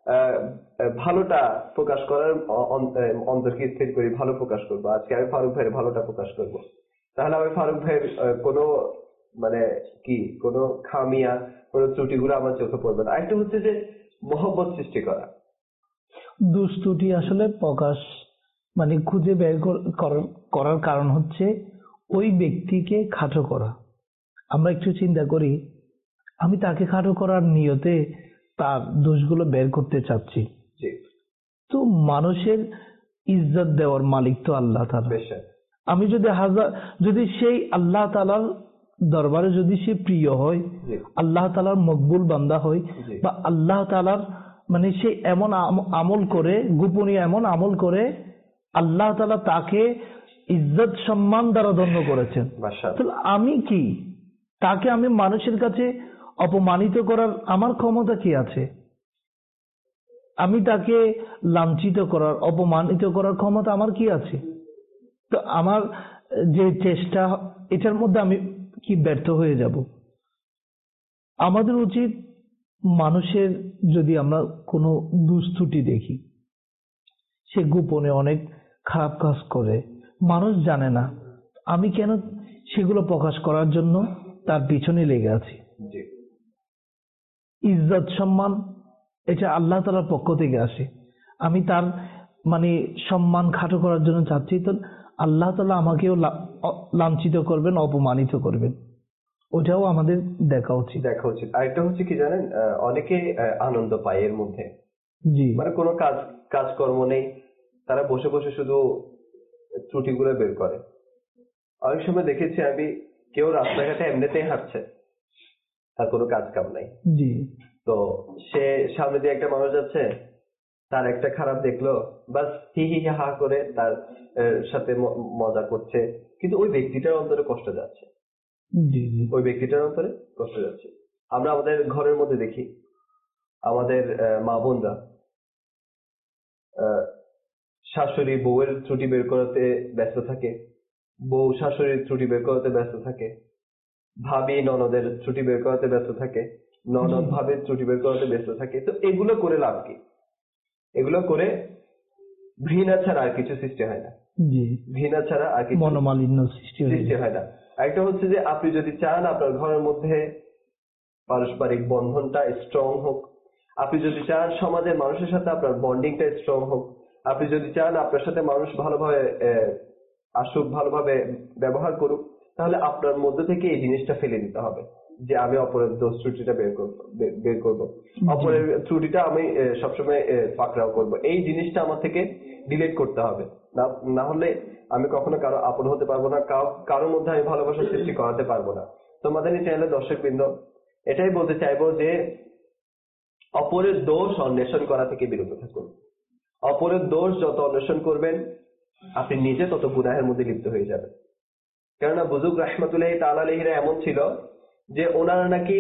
ভালোটা প্রকাশ করার অন্তরকে স্থির করি, ভালো প্রকাশ করবো, আজকে আমি ফারুক ভাইয়ের ভালোটা প্রকাশ করব, তাহলে আমি ফারুক ভাইয়ের কোনো মানে কি কোনো খামিয়া, কোনো ত্রুটিগুলো আমার চোখে পড়বে না। আরেকটা হচ্ছে যে মহব্বত সৃষ্টি করা। দুষ্টুটি আসলে প্রকাশ মানে খুঁজে বের করার কারণ হচ্ছে ওই ব্যক্তিকে খাটো করা। আমরা একটু চিন্তা করি, আমি তাকে খাটো করার নিয়তে তার দোষগুলো বের করতে চাচ্ছি, তো মানুষের ইজ্জত দেওয়ার মালিক তো আল্লাহ তাআলা। আমি যদি সেই আল্লাহ তাআলার দরবারে যদি সে প্রিয় হয়, আল্লাহ তাআলার মকবুল বান্দা হয়, বা আল্লাহ তাআলার মানে সে এমন আমল করে, গোপনীয় এমন আমল করে, আল্লাহ তাআলা তাকে ইজ্জত সম্মান দ্বারা ধন্য করেছেন, তাহলে আমি কি তাকে আমি মানুষের কাছে অপমানিত করার আমার ক্ষমতা কি আছে? আমি তাকে লাঞ্ছিত করার, অপমানিত করার ক্ষমতা আমার কি আছে? তো আমার যে চেষ্টা, এটার মধ্যে আমি কি ব্যর্থ হয়ে যাব? আমাদের উচিত মানুষের যদি আমরা কোনো দুষ্ত্রুটি দেখি, সে গোপনে অনেক খারাপ কাজ করে, মানুষ জানে না, আমি কেন সেগুলো প্রকাশ করার জন্য তার পিছনে লেগে আছি। ইজ্জত সম্মান এটা আল্লাহ তাআলার পক্ষ থেকে আসে, আমি তার সম্মান খাটো করার জন্য চাচ্ছি, তো আল্লাহ তাআলা আমাকেও লাঞ্ছিত করবেন, অপমানিত করবেন, ওটাও আমাদের দেখা উচিত। আরেকটা হচ্ছে কি জানেন, অনেকে আনন্দ পায় এর মধ্যে, জি, কোনো কাজকর্ম নেই, তারা বসে বসে শুধু ত্রুটিগুলো বের করে। অনেক সময় দেখেছি আমি, কেউ রাস্তাঘাটে এমনিতেই হাঁটছে, তার কোনো কাজ কাম নাই, জি, তো সে সামনে দিয়ে একটা মানুষ যাচ্ছে, তার একটা খারাপ দেখলো, বাস হি হি হা করে তার সাথে মজা করছে, কিন্তু ওই ব্যক্তিটার অন্তরে কষ্ট যাচ্ছে, জি, জি, ওই ব্যক্তিটার অন্তরে কষ্ট যাচ্ছে। আমরা আমাদের ঘরের মধ্যে দেখি, আমাদের মা বোনরা শাশুড়ি বউয়ের ত্রুটি বের করাতে ব্যস্ত থাকে, বউ শাশুড়ির ত্রুটি বের করাতে ব্যস্ত থাকে, ভাবি ননদের ত্রুটি বের করাতে ব্যস্ত থাকে, ননদ ভাবির ত্রুটি বের করাতে ব্যস্ত থাকে। তো এগুলো করে লাভ কি? এগুলো করে ঘৃণা ছাড়া আর কিছু সৃষ্টি হয় না। জি, ঘৃণা ছাড়া আর কিছু মনোমালিন্য সৃষ্টি হয় না। একটা হচ্ছে যে আপনি যদি চান আপনার ঘরের মধ্যে পারস্পরিক বন্ধনটা স্ট্রং হোক, আপনি যদি চান সমাজের মানুষের সাথে আপনার বন্ডিংটা স্ট্রং হোক, আপনি যদি চান আপনার সাথে মানুষ ভালোভাবে আসুক, ভালোভাবে ব্যবহার করুক, তাহলে আপনার মধ্যে থেকে এই জিনিসটা ফেলে দিতে হবে যে আমি অপরের দোষ ত্রুটিটা বের করবো, অপরের ত্রুটিটা আমি সবসময় পাকড়াও করব, এই জিনিসটা আমার থেকে ডিলিট করতে হবে। না হলে আমি কখনো কারো আপন হতে পারবো না, কারোর মধ্যে আমি ভালোবাসার সৃষ্টি করাতে পারবো না। তো আমাদের এই চ্যানেলের দর্শকবৃন্দ, এটাই বলতে চাইবো যে অপরের দোষ অন্বেষণ করা থেকে বিরত থাকুন। অপরের দোষ যত অন্বেষণ করবেন আপনি নিজে তত গুনাহের মধ্যে লিপ্ত হয়ে যাবেন। কেননা বুজুর্গ রাহমাতুল্লাহি তাআলা আলাইহিরা এমন ছিল যে ওনারা নাকি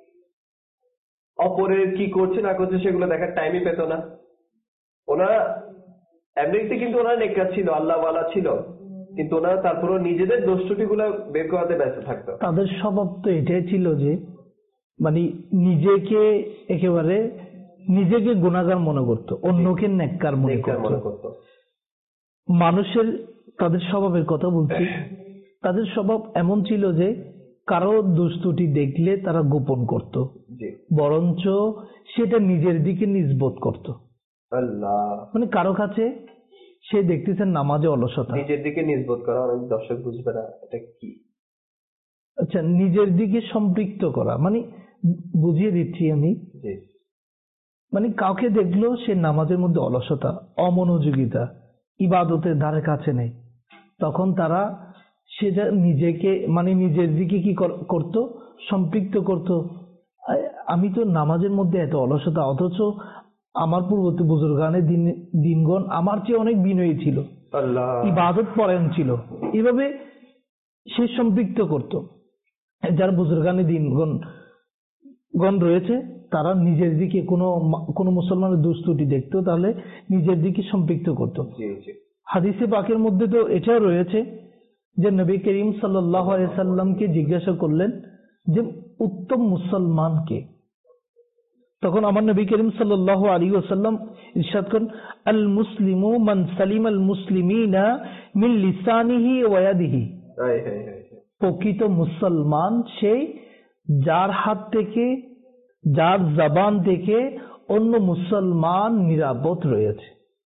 অপরের কি করছে না করছে সেগুলো দেখার টাইমই পেত না। ওনারা এমনিতে কিন্তু ওনারা নেককার ছিল, আল্লাহওয়ালা ছিল, কিন্তু ওনারা তারপরে নিজেদের দোষ ত্রুটিগুলো বের করাতে ব্যস্ত থাকতো। তাদের স্বভাব তো এটাই ছিল যে নিজেকে গুনাহগার মনে করতো, অন্যকে নেককার মনে করতো। মানুষের তাদের স্বভাবের কথা বলছি, তাদের স্বভাব এমন ছিল যে কারো দোষ ত্রুটি দেখলে তারা গোপন করত, বরঞ্চ সেটা নিজের দিকে নিসবত করত। কারো কাছে সে দেখতেছেন নামাজে অলসতা, নিজের দিকে নিসবত করা, অনেক দর্শক বুঝবে না এটা কি। আচ্ছা, নিজের দিকে সম্পৃক্ত করা বুঝিয়ে দিচ্ছি আমি। কাউকে দেখলো সে নামাজের মধ্যে অলসতা, অমনোযোগিতা, ইবাদতের ধারে কাছে নেই, তখন তারা সেটা নিজেকে নিজের দিকে কি করত, সম্পৃক্ত করত। আমি তো নামাজের মধ্যে এত অলসতা, অথচ আমার পূর্ববর্তী বুজুর্গানের দিনগণ আমার চেয়ে অনেক বিনয়ী ছিল, ইবাদত পরায়ণ ছিল, এভাবে সে সম্পৃক্ত করত। যারা বুজুর্গানের দিনগণ রয়েছে তারা নিজের দিকে কোনো মুসলমানের দোষ ত্রুটি দেখতো, তাহলে নিজের দিকে সম্পৃক্ত করত। হাদিসে পাকের মধ্যে তো এটাও রয়েছে যে নবী করিম সাল্লাল্লাহু আলাইহি সাল্লামকে জিজ্ঞাসা করলেন যে উত্তম মুসলমান কে? তখন আমার নবী করিম সাল্লাল্লাহু আলাইহি ওয়াসাল্লাম ইরশাদ করেন, আল মুসলিমু মান সালিমাল মুসলিমিনা মিন লিসানিহি ওয়া ইয়াদিহি। প্রকৃত মুসলমান সেই যার হাত থেকে, যার জবান থেকে অন্য মুসলমান নিরাপদ রয়েছে।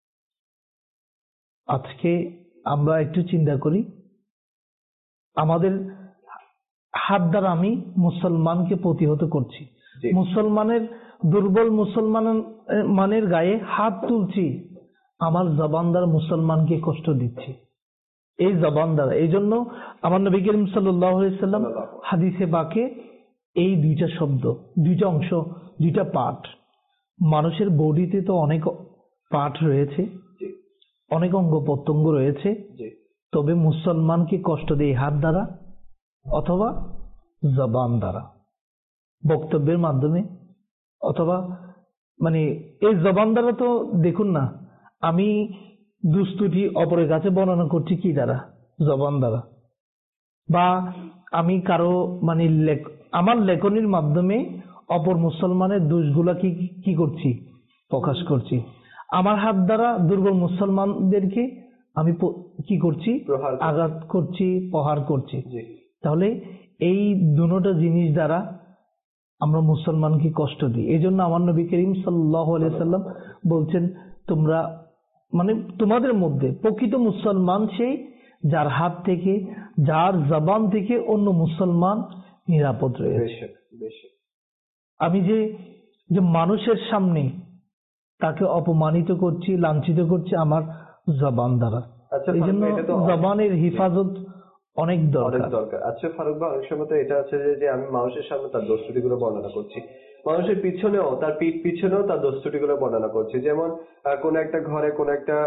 আজকে আমরা একটু চিন্তা করি, আমাদের হাত দ্বারা আমি মুসলমানকে প্রতিহত করছি, মুসলমানের দুর্বল মুসলমানের গায়ে হাত তুলছি, আমার জবান দ্বারা মুসলমানকে কষ্ট দিচ্ছি, এই জবান দ্বারা। এই জন্য আমার নবী করিম সাল্লাল্লাহু আলাইহি সাল্লাম হাদিসে পাকে এই দুইটা শব্দ, দুইটা অংশ, দুইটা পার্ট, মানুষের বডিতে তো অনেক পার্ট রয়েছে, অনেক অঙ্গ প্রত্যঙ্গ রয়েছে, তবে মুসলমানকে কষ্ট দেয় হাত দ্বারা অথবা জবান দ্বারা, বক্তব্যের মাধ্যমে, অথবা এই জবান দ্বারা তো দেখুন না, আমি দুস্তুটি অপরের কাছে বর্ণনা করছি কি দ্বারা? জবান দ্বারা। বা আমি কারো আমার লেখনির মাধ্যমে অপর মুসলমানের দোষগুলা কি কি করছি, প্রকাশ করছি। আমার হাত দ্বারা দুর্বল মুসলমানদেরকে আমি কি করছি, আঘাত করছি, প্রহার করছি। তাহলে এই দুটো জিনিস দ্বারা আমরা মুসলমানকে কষ্ট দিই। এই জন্য আমার নবী করিম সাল্লাল্লাহু আলাইহি সাল্লাম বলছেন, তোমরা মানে তোমাদের মধ্যে প্রকৃত মুসলমান সেই যার হাত থেকে, যার জবান থেকে অন্য মুসলমান নিরাপদ রয়েছে। আমি যে মানুষের সামনে তাকে অপমানিত করছি, লাঞ্ছিত করছি আমার জবান দ্বারা। এই জন্য জবানের হিফাজত অনেক দরকার। আচ্ছা ফারুক ভাই, অনেক সময় তো এটা আছে যে আমি মানুষের সামনে তার দোষ ত্রুটি গুলো বর্ণনা করছি, মানুষের পিছনেও, তার পিঠ পিছনেও তার দোষ ত্রুটি গুলো বর্ণনা করছি। যেমন কোন একটা ঘরে কোন একটা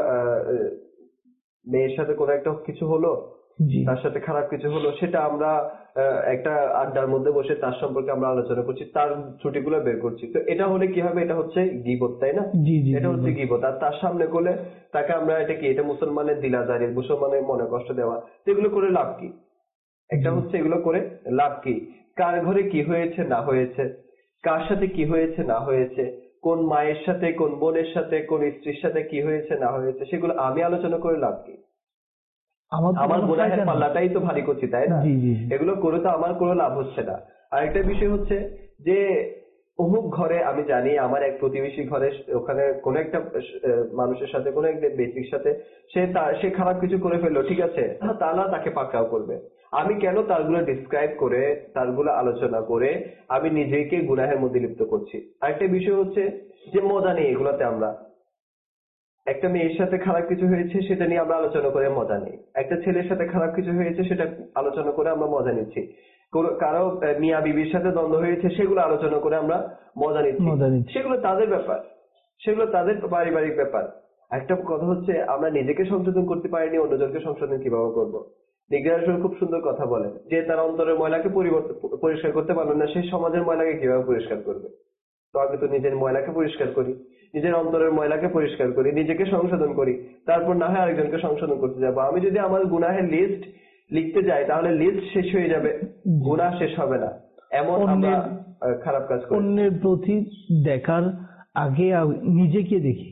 মেয়ের সাথে কোন একটা কিছু হলো, তার সাথে খারাপ কিছু হলো, সেটা আমরা একটা আড্ডার মধ্যে বসে তার সম্পর্কে আমরা আলোচনা করছি, তার ত্রুটিগুলো বের করছি। তো এটা হলে কি হবে, এটা হচ্ছে গীবত, তাই না? এটা হচ্ছে গীবত। আর তার সামনে করলে তাকে আমরা এটা কি, এটা মুসলমানের দিলাজারি, মুসলমানের মনে কষ্ট দেওয়া। তো এগুলো করে লাভ কি? একটা হচ্ছে এগুলো করে লাভ কি? কার ঘরে কি হয়েছে না হয়েছে, কার সাথে কি হয়েছে না হয়েছে, কোন মায়ের সাথে, কোন বোনের সাথে, কোন স্ত্রীর সাথে কি হয়েছে না হয়েছে, সেগুলো আমি আলোচনা করে লাভ কি? আমার গুনাহের পাল্লাটাই তো ভারী করছি, তাই না? এগুলো করে তো আমার কোনো লাভ হচ্ছে না। আরেকটা বিষয় হচ্ছে যে অমুক ঘরে আমি জানি আমার এক প্রতিবেশী ঘরে, ওখানে কোন একটা মানুষের সাথে, কোন একটা ব্যক্তির সাথে সে খারাপ কিছু করে ফেললো, ঠিক আছে, তাহলে তাকে পাকড়াও করবে। আমি কেন তারগুলো ডিসক্রাইব করে, তারগুলো আলোচনা করে আমি নিজেকে গুনাহের মধ্যে লিপ্ত করছি? আরেকটা বিষয় হচ্ছে যে মজা নেই এগুলাতে। আমরা একটা মেয়ের সাথে খারাপ কিছু হয়েছে সেটা নিয়ে আমরা আলোচনা করে মজা নেই, একটা ছেলের সাথে খারাপ কিছু হয়েছে সেটা আলোচনা করে আমরা মজা নিচ্ছি, কারো মিয়া বিবির সাথে দ্বন্দ্ব হয়েছে সেগুলো আলোচনা করে আমরা মজা নিচ্ছি। সেগুলো তাদের ব্যাপার, সেগুলো তাদের পারিবারিক ব্যাপার। একটা কথা হচ্ছে আমরা নিজেকে সংশোধন করতে পারিনি, অন্যজনকে সংশোধন কিভাবে করবো? নিগ্রহ খুব সুন্দর কথা বলেন যে তার অন্তরের ময়লাকে পরিষ্কার করতে পারলো না, সে সমাজের ময়লাকে কিভাবে পরিষ্কার করবে? তো আগে তো নিজের ময়লাকে পরিষ্কার করি, নিজের অন্তরের ময়লাকে পরিষ্কার করি, নিজেকে সংশোধন করি, তারপর না হয় আরেকজনকে সংশোধন করতে যাবো। আমি যদি আমার গুনাহের লিস্ট লিখতে যাই তাহলে লিস্ট শেষ হয়ে যাবে, গুনাহ শেষ হবে না। এমন আমরা খারাপ কাজ করি। অন্যের প্রতি দেখার আগে নিজেকে দেখি,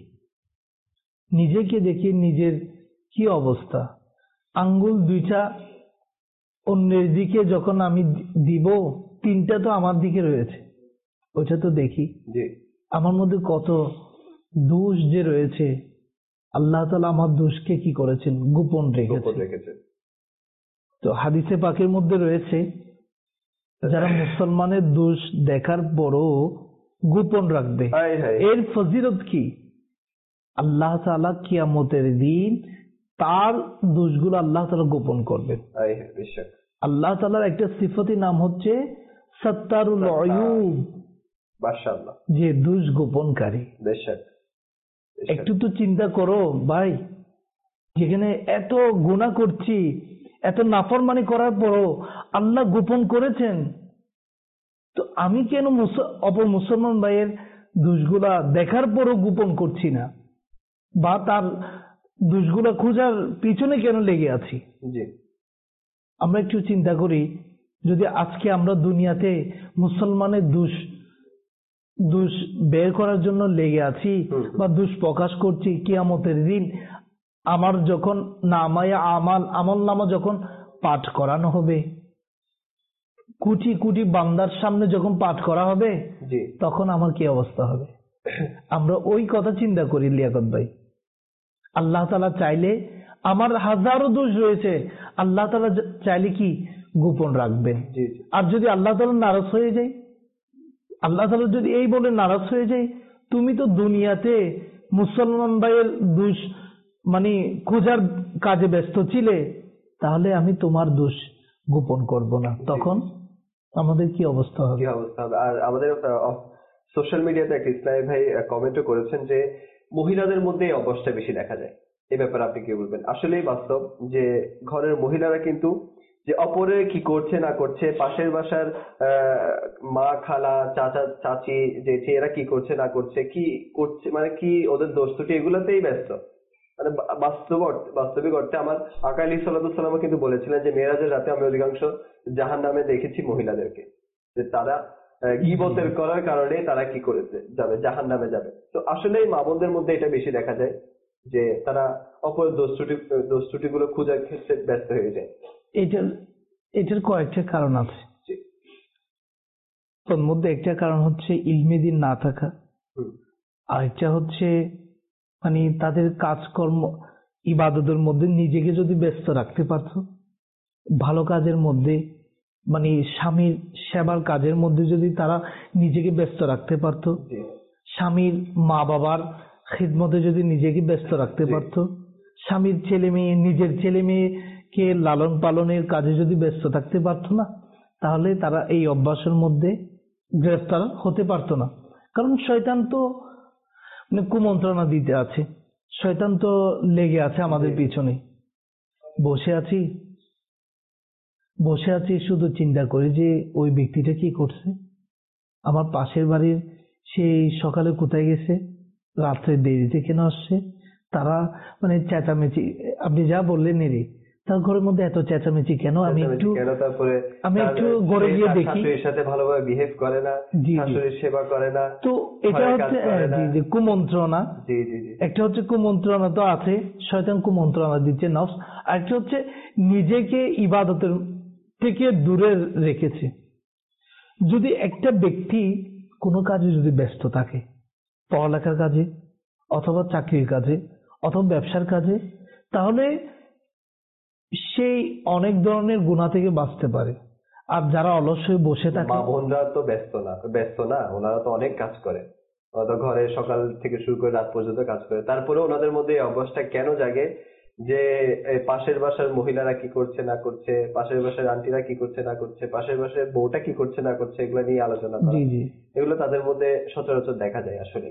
নিজের কি অবস্থা। আঙ্গুল দুইটা অন্যের দিকে যখন আমি দিব, তিনটা তো আমার দিকে রয়েছে, ওইটা তো দেখি আমার মধ্যে কত দোষ যে রয়েছে। আল্লাহ তাআলা আমার দোষকে কি করেছেন, গোপন রেখেছে। তো হাদিসে পাকের মধ্যে রয়েছে যারা মুসলমানের দোষ দেখার পরও গোপন রাখবে, এর ফজিলত কি? আল্লাহ তাআলা কিয়ামতের দিন তার দোষগুলো আল্লাহ তাআলা গোপন করবেন। আল্লাহ তাআলার একটা সিফাতি নাম হচ্ছে সাত্তারুল উয়ুব, মাশাআল্লাহ, যে দোষ গোপনকারী। একটু তো চিন্তা করো ভাই, যেখানে এত গুনাহ করছি, এত নাফরমানি করার পরও আল্লাহ গোপন করেছেন, তো আমি কেন অপর মুসলমান ভাইয়ের দোষগুলা দেখার পরও গোপন করছি না, বা তার দোষগুলা খোঁজার পিছনে কেন লেগে আছি? আমরা একটু চিন্তা করি, যদি আজকে আমরা দুনিয়াতে মুসলমানের দোষ বের করার জন্য লেগে আছি বা দোষ প্রকাশ করছি, কিয়ামতের দিন আমার যখন আমল নামা যখন পাঠ করানো হবে, কোটি কোটি বান্দার সামনে যখন পাঠ করা হবে, তখন আমার কি অবস্থা হবে? আমরা ওই কথা চিন্তা করি লিয়াকত ভাই। আল্লাহ তাআলা চাইলে, আমার হাজারো দোষ রয়েছে, আল্লাহ তাআলা চাইলে কি গোপন রাখবেন। আর যদি আল্লাহ তাআলা নারাজ হয়ে যায়, আল্লাহ তাআলা যদি এই বলে নারাজ হয়ে যায়, তুমি তো দুনিয়াতে মুসলমান ভাইয়ের দোষ মানে খোঁজার কাজে ব্যস্ত ছিলে, তাহলে আমি তোমার দোষ গোপন করব না, তখন আমাদের কি অবস্থা হবে? আর আমাদের সোশ্যাল মিডিয়াতে একটা ইসলামী ভাই কমেন্টও করেছেন যে মহিলাদের মধ্যে এই অভ্যাসটা বেশি দেখা যায়। এই ব্যাপারে আপনি কি বলবেন? আসলেই বাস্তব যে ঘরের মহিলারা কিন্তু যে অপরে কি করছে না করছে, পাশের বাসার মা, খালা, চাচা, চাচি, জেঠি এরা কি করছে না করছে, কি করছে, মানে কি ওদের দোষ ত্রুটি, এগুলোতেই ব্যস্ত। মানে বাস্তবিক অর্থে আমার আকা আলী সাল্লাল্লাহু কিন্তু বলেছিলেন যে মেরাজের রাতে আমি অধিকাংশ জাহান্নামে দেখেছি মহিলাদেরকে, যে তারা গীবতের করার কারণে তারা কি করেছে, যাবে জাহান্নামে যাবে। তো আসলে মা বোনদের মধ্যে এটা বেশি দেখা যায় যে তারা অপর দোষ ত্রুটি গুলো খোঁজার ক্ষেত্রে ব্যস্ত হয়ে যায়। এটার এটার কয়েকটা কারণ আছে। তোর মধ্যে একটা কারণ হচ্ছে ইলমে দিন না থাকা, আরেকটা হচ্ছে মানে তাদের কাজকর্ম ইবাদতের মধ্যে নিজেকে যদি ব্যস্ত রাখতে পারতো, ভালো কাজের মধ্যে মানে স্বামীর সেবার কাজের মধ্যে যদি তারা নিজেকে ব্যস্ত রাখতে পারতো, স্বামীর মা বাবার খিদমতে যদি নিজেকে ব্যস্ত রাখতে পারতো, স্বামীর ছেলে মেয়ে নিজের ছেলে মেয়েকে লালন পালনের কাজে যদি ব্যস্ত থাকতে পারতো না, তাহলে তারা এই অভ্যাসের মধ্যে গ্রেফতার হতে পারতো না। কারণ শয়তান তো মানে কুমন্ত্রণা দিতে আছে, শয়তান তো লেগে আছে আমাদের পিছনে। বসে আছি শুধু চিন্তা করি যে ওই ব্যক্তিটা কি করছে, আমার পাশের বাড়ির সেই সকালে কোথায় গেছে, রাত্রে দেরিতে কেন আসছে, তারা মানে চেঁচামেচি, আপনি যা বললেন এরই, তার ঘরের মধ্যে এত চেঁচামেচি কেন, আমি একটু ঘরে গিয়ে দেখি, সাথে ভালোভাবে বিহেভ করে না, শাশুড়ির সেবা করে না। তো এটা হচ্ছে যে কুমন্ত্রণা। একটা হচ্ছে কুমন্ত্রণা তো আছে, শয়তান কুমন্ত্রণা দিচ্ছে নফস। আরেকটা হচ্ছে নিজেকে ইবাদতের থেকে দূরে রেখেছে। যদি একটা ব্যক্তি কোনো কাজে যদি ব্যস্ত থাকে, পড়ালেখার কাজে অথবা চাকরির কাজে অথবা ব্যবসার কাজে, তাহলে সেই অনেক ধরনের গুনাহ থেকে বাঁচতে পারে। আর যারা অলস হয়ে বসে থাকে, মা বোনরা তো ব্যস্ত না, ওনারা তো অনেক কাজ করে, ওরা তো ঘরে সকাল থেকে শুরু করে রাত পর্যন্ত কাজ করে, তারপরে ওনাদের মধ্যে এই অভ্যাসটা কেন জাগে যে পাশের বাসার মহিলারা কি করছে না করছে, পাশের বাসার আন্টিরা কি করছে না করছে, পাশের বাসার বউটা কি করছে না করছে, এগুলো নিয়ে আলোচনা করা, এগুলো তাদের মধ্যে সচরাচর দেখা যায়। আসলে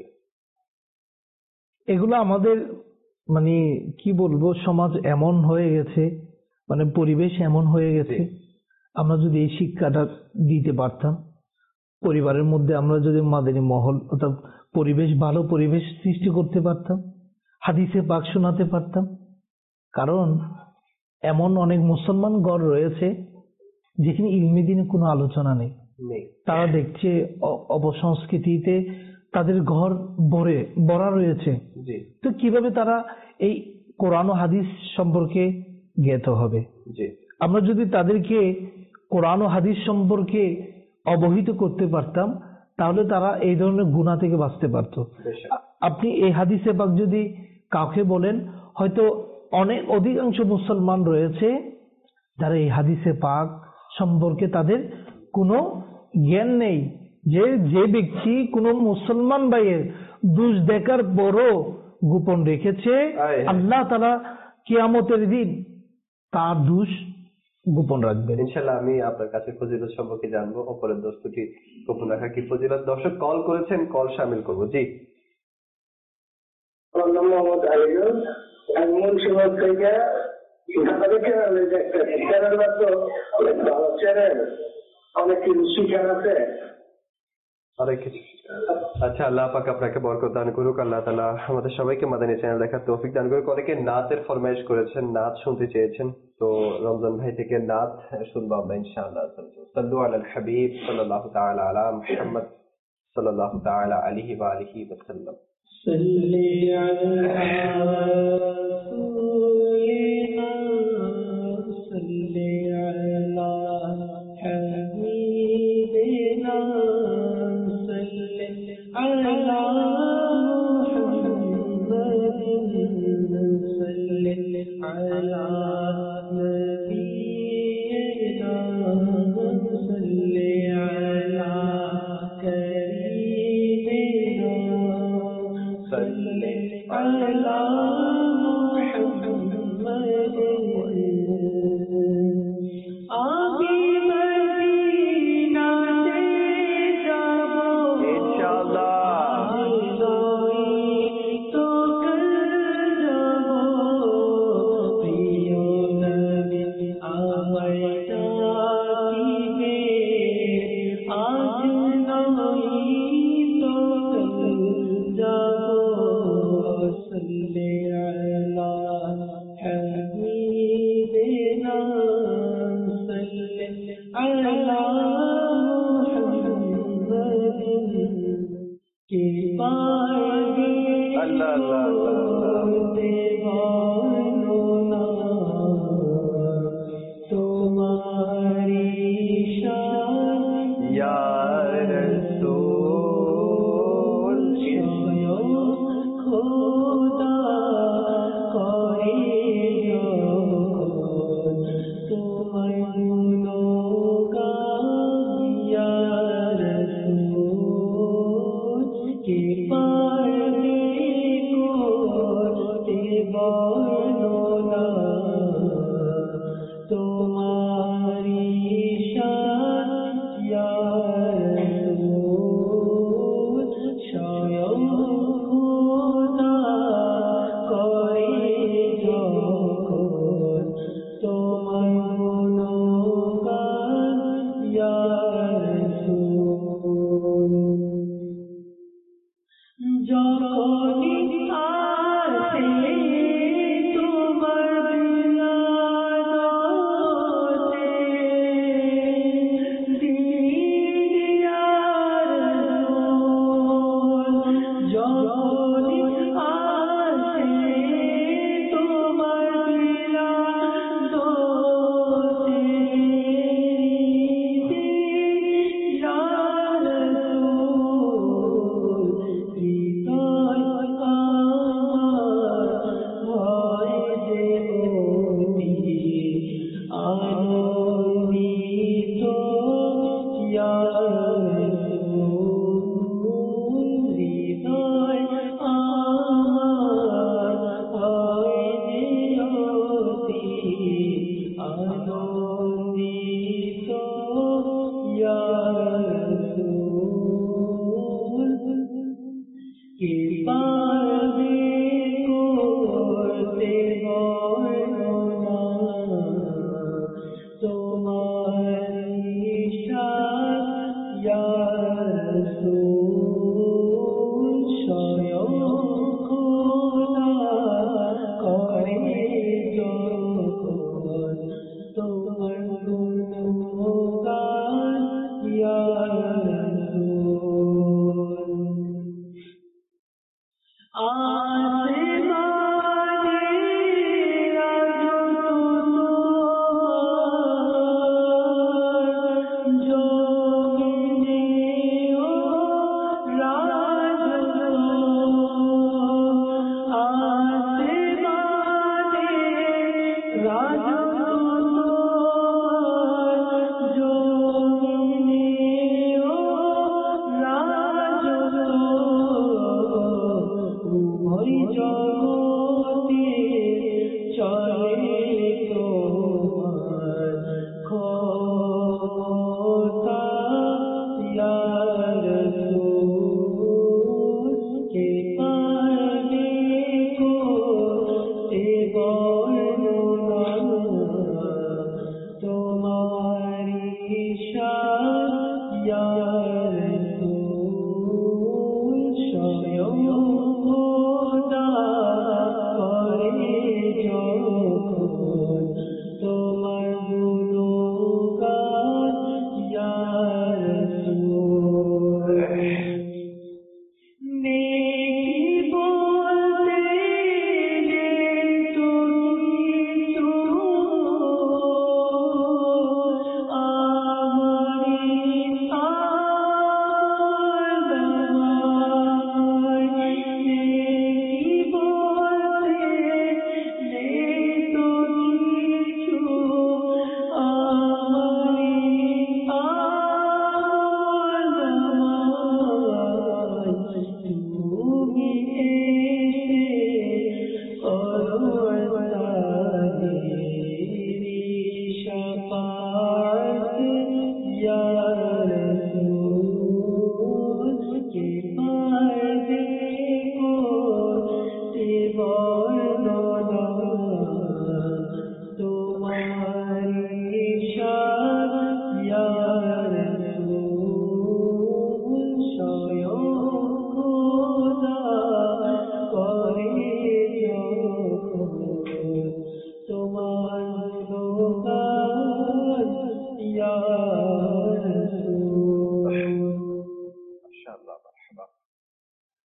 এগুলো আমাদের মানে কি বলবো, সমাজ এমন হয়ে গেছে, মানে পরিবেশ এমন হয়ে গেছে, আমরা যদি এই শিক্ষাটা দিতে পারতাম পরিবারের মধ্যে, আমরা যদি মাদানী মহল অর্থাৎ পরিবেশ, ভালো পরিবেশ সৃষ্টি করতে পারতাম, হাদিসে পাক শোনাতে পারতাম। কারণ এমন অনেক মুসলমান ঘর রয়েছে যেখানে ইলমে দিনে কোনো আলোচনা নেই, তারা দেখছে অপসংস্কৃতিতে তাদের ঘর ভরা রয়েছে। তো কিভাবে তারা এই কোরআন ও হাদিস সম্পর্কে জ্ঞাত হবে? আমরা যদি তাদেরকে কোরআন ও হাদিস সম্পর্কে অবহিত করতে পারতাম, তাহলে তারা এই ধরনের গুনাহ থেকে বাঁচতে পারত। আপনি এই হাদিসে পাক যদি কাউকে বলেন, হয়তো অধিকাংশ মুসলমান রয়েছে যারা এই হাদিসে পাক সম্পর্কে তাদের কোনো জ্ঞান নেই, যে ব্যক্তি কোনো মুসলমান ভাইয়ের দোষ দেখার পরও গোপন রেখেছে, আল্লাহ তাআলা কিয়ামতের দিন তার দোষ গোপন রাখবেন। ইনশাআল্লাহ আমি আপনার কাছে ফজিলত সম্পর্কে জানবো, অপরের দোষ ত্রুটি গোপন রাখা কি ফজিলত। দর্শক কল করেছেন, কল শামিল করবো। জি, মোহাম্মদ আলিউল মুন্সিগঞ্জ থেকে আমাদের চ্যানেলে যে একটা চ্যানেল আছে, অনেক ভালো চ্যানেল, অনেক কিছু শিখার আছে, অনেক কিছু। আচ্ছা, আল্লাহ পাক আপনাকে বরকত দান করুক। আল্লাহ তাআলা আমাদের সবাইকে মাদানী চ্যানেল দেখার তৌফিক দান করুক। অনেকে নাতের ফরমাইশ করেছেন, নাত শুনতে চেয়েছেন, তো রমজান ভাই থেকে নাত শুনবো আমরা ইনশাআল্লাহ। সাল্লু আলাল হাবিব সাল্লাল্লাহু তাআলা আলা মুহাম্মদ সাল্লাল্লাহু তাআলা আলাইহি ওয়া আলিহি ওয়া সাল্লাম। সাল্লি আলা রাসূলিনা সাল্লি আলা হাবিবিনা على محمد صل على نبينا صل على كريمنا صل على محمد अल्लाह अल्लाह या रसूल के पानी को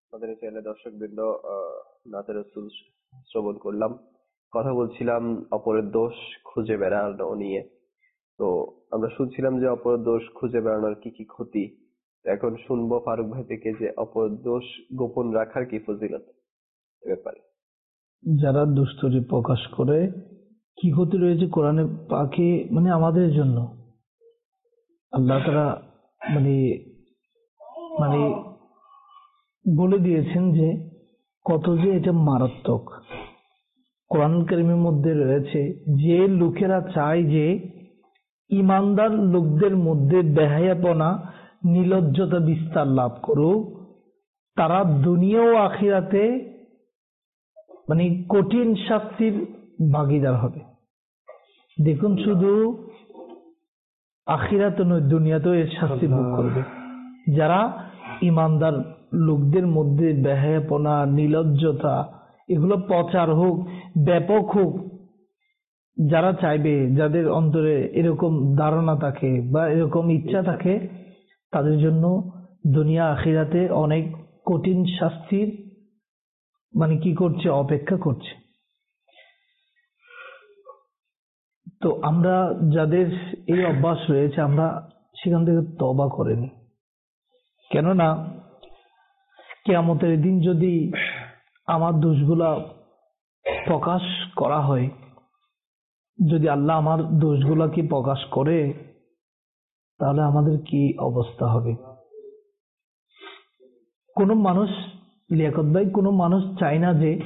আমাদের চ্যানেলের দর্শকবৃন্দ, নাতে রাসূল শ্রবণ করলাম, কথা বলছিলাম অপরের দোষ খুঁজে বেড়ানো নিয়ে। তো আমরা শুনছিলাম যে অপরের দোষ খুঁজে বেড়ানোর কি কি ক্ষতি। এখন শুনবো ফারুক ভাই থেকে যে অপরের দোষ গোপন রাখার কি ফজিলত এ ব্যাপারে। যারা দুষ্টুরি প্রকাশ করে কি ক্ষতি রয়েছে কোরআনে পাকে, মানে আমাদের জন্য আল্লাহ তাআলা মানে মানে বলে দিয়েছেন যে কত যে এটা মারাত্মক। কোরআন কারীমের মধ্যে রয়েছে যে লোকেরা চায় যে ইমানদার লোকদের মধ্যে বেহায়াপনা, নির্লজ্জতা বিস্তার লাভ করুক, তারা দুনিয়া ও আখিরাতে মানে কঠিন শাস্তির ভাগীদার হবে। দেখুন, শুধু আখিরাতে নয়, দুনিয়াতেও এর শাস্তি ভোগ করবে। যারা ইমানদার লোকদের মধ্যে বেহায়াপনা, নির্লজ্জতা এগুলো প্রচার হোক, ব্যাপক হোক, যারা চাইবে, যাদের অন্তরে এরকম ধারণা থাকে বা এরকম ইচ্ছা থাকে, তাদের জন্য দুনিয়া আখিরাতে অনেক কঠিন শাস্তির মানে কি করছে, অপেক্ষা করছে। তো আমরা যাদের এই অভ্যাস রয়েছে, আমরা সেখান থেকে তওবা করে নিই। কেননা কিয়ামতের দিন যদি আমার দোষগুলা প্রকাশ করা হয়, যদি আল্লাহ আমার দোষগুলাকে প্রকাশ করে, তাহলে আমাদের কি অবস্থা হবে। কোনো মানুষ, লিয়াকত ভাই, কোনো মানুষ চায় না যে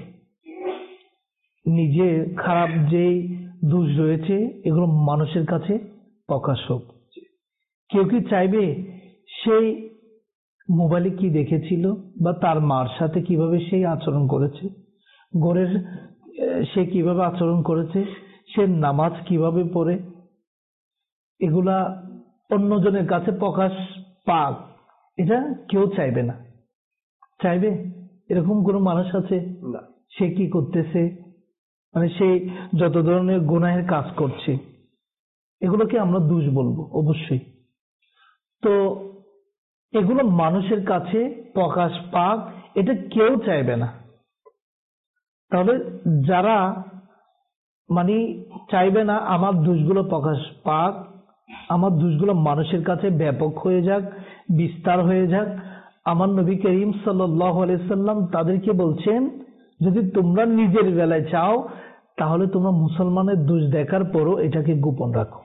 নিজে খারাপ যে দোষ রয়েছে এগুলো মানুষের কাছে প্রকাশ হোক। কেউ কি চাইবে সেই মোবাইলে কি দেখেছিল বা তার মার সাথে কিভাবে সেই আচরণ করেছে, ঘরের সে কিভাবে আচরণ করেছে, সে নামাজ কিভাবে পড়ে, এগুলা অন্যজনের কাছে প্রকাশ পাক, এটা কেউ চাইবে না। চাইবে? এরকম কোনো মানুষ আছে? না। সে কি করতেছে, মানে সে যত ধরনের গুনাহের কাজ করছে, এগুলোকে আমরা দোষ বলবো অবশ্যই। তো এগুলো মানুষের কাছে প্রকাশ পাক, এটা কেউ চাইবে না। তাহলে যারা মানে চাইবে না আমার দোষগুলো প্রকাশ পাক, আমার দোষগুলো মানুষের কাছে ব্যাপক হয়ে যাক, বিস্তার হয়ে যাক, আমার নবী করিম সাল্লাল্লাহু আলাইহি সাল্লাম তাদেরকে বলছেন, যদি তোমরা নিজের বেলায় চাও তাহলে তোমরা মুসলমানের দোষ দেখার পরও এটাকে গোপন রাখো।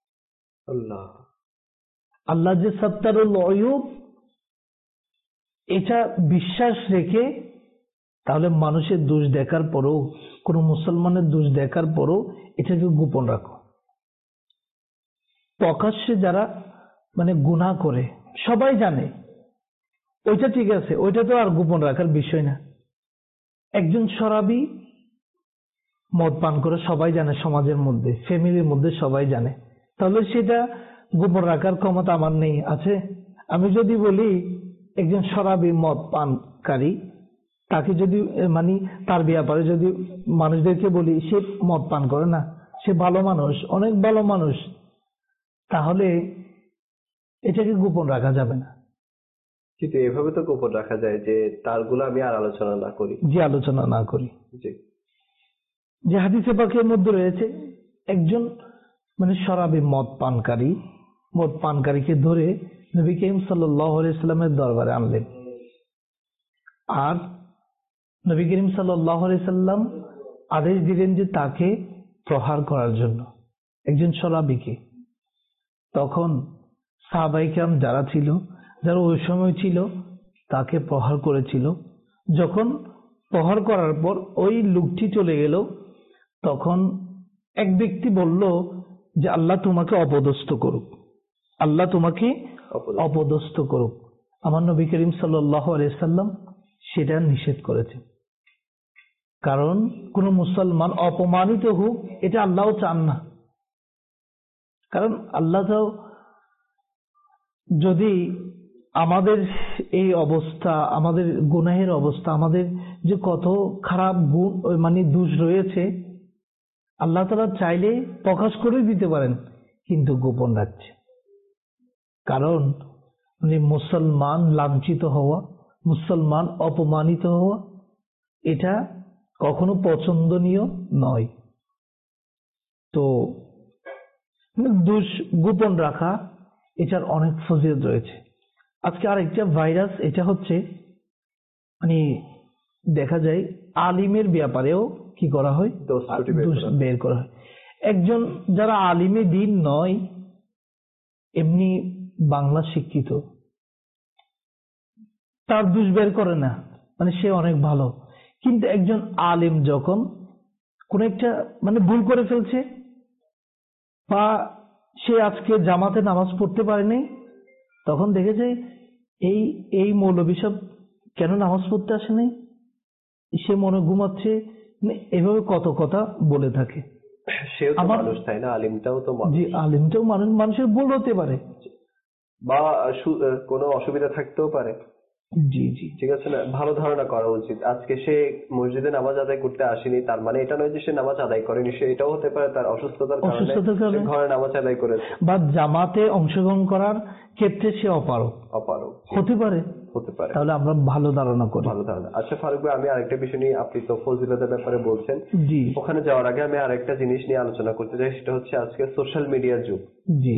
আল্লাহ যে সাত্তারুল উয়ুব, এটা বিশ্বাস রেখে তাহলে মানুষের দোষ দেখার পরও, কোন মুসলমানের দোষ দেখার পরও এটাকে গোপন রাখো। প্রকাশ্যে যারা মানে গুনাহ করে সবাই জানে, ওইটা ঠিক আছে, ওইটা তো আর গোপন রাখার বিষয় না। একজন শরাবী মদ পান করে সবাই জানে, সমাজের মধ্যে, ফ্যামিলির মধ্যে সবাই জানে, তাহলে সেটা গোপন রাখার ক্ষমতা আমার নেই? আছে? আমি যদি বলি একজন শরাবী মদ পানকারী, তাকে যদি মানে তার ব্যাপারে যদি মানুষদেরকে বলি সে মদ পান করে না, সে ভালো মানুষ, অনেক ভালো মানুষ, তাহলে এটাকে গোপন রাখা যাবে না। কিন্তু এভাবে তো গোপন রাখা যায় যে তারগুলো আমি আর আলোচনা না করি। যে আলোচনা না করি, জি। যে হাদিসে পাকের মধ্যে রয়েছে, একজন মানে শরাবী মদ পানকারীকে ধরে নবী করিম সাল্লাল্লাহু আলাইহি সাল্লামের দরবারে আনলেন, আর নবী করিম সাল্লাল্লাহু আলাইহি সাল্লাম আদেশ দিলেন যে তাকে প্রহার করার জন্য, একজন শরাবীকে। তখন সাহাবায়ে কেরাম যারা ছিল, যারা ওই সময় ছিল, তাকে প্রহার করেছিল। যখন প্রহার করার পর ওই লোকটি চলে গেল, তখন এক ব্যক্তি বলল যে আল্লাহ তোমাকে অপদস্থ করুক, আল্লাহ তোমাকে অপদস্থ করুক। আমার নবী করিম সাল্লাল্লাহু আলাইহি সাল্লাম সেটা নিষেধ করেছে, কারণ কোন মুসলমান অপমানিত হোক এটা আল্লাহ চান না। কারণ আল্লাহ তো যদি আমাদের এই অবস্থা, আমাদের গুনাহের অবস্থা, আমাদের যে কত খারাপ গুণ মানে দোষ রয়েছে, আল্লাহ তাআলা চাইলে প্রকাশ করে দিতে পারেন, কিন্তু গোপন রাখছে। কারণ মুসলমান লাঞ্ছিত হওয়া, মুসলমান অপমানিত হওয়া এটা কখনো পছন্দনীয় নয়। তো দোষ গোপন রাখা এটার অনেক ফজিলত রয়েছে। আজকে আরেকটা ভাইরাস, এটা হচ্ছে মানে দেখা যায় আলিমের ব্যাপারেও কি করা হয়, দোষ বের করা হয়। একজন যারা আলিমে দিন নয়, এমনি বাংলা শিক্ষিত, তার দোষ বের করে না, মানে সে অনেক ভালো। কিন্তু একজন আলিম যখন কোন একটা মানে ভুল করে ফেলছে, বা সে আজকে জামাতে নামাজ পড়তে পারেনি, তখন দেখে যায় এই এই মৌলবী সব কেন নামাজ পড়তে আসে নাই, সে মনে ঘুমাচ্ছে, এভাবে কত কথা বলে থাকে। মানুষ, তাই না? আলিমটাও তো জি, আলিমটাও মানুষ, মানুষের ভুল হতে পারে বা কোনো অসুবিধা থাকতেও পারে। জি জি, ঠিক আছে না? ভালো ধারণা করা উচিত। আজকে সে মসজিদে নামাজ আদায় করতে আসেনি, তার মানে এটা নয় যে সে নামাজ আদায় করেনি। সে এটাও হতে পারে তার অসুস্থতার কারণে ঘরে নামাজ আদায় করেছে, বা জামাতে অংশগ্রহণ করার ক্ষেত্রে সে অপারগ হতে পারে। তাহলে আমরা ভালো ধারণা করি। ভালো ধারণা। আচ্ছা ফারুক ভাই, আমি আরেকটা বিষয় নিয়ে, আপনি তো ফজিলতের ব্যাপারে বলছেন, জি, ওখানে যাওয়ার আগে আমি আরেকটা জিনিস নিয়ে আলোচনা করতে চাই। সেটা হচ্ছে আজকে সোশ্যাল মিডিয়ার যুগ। জি,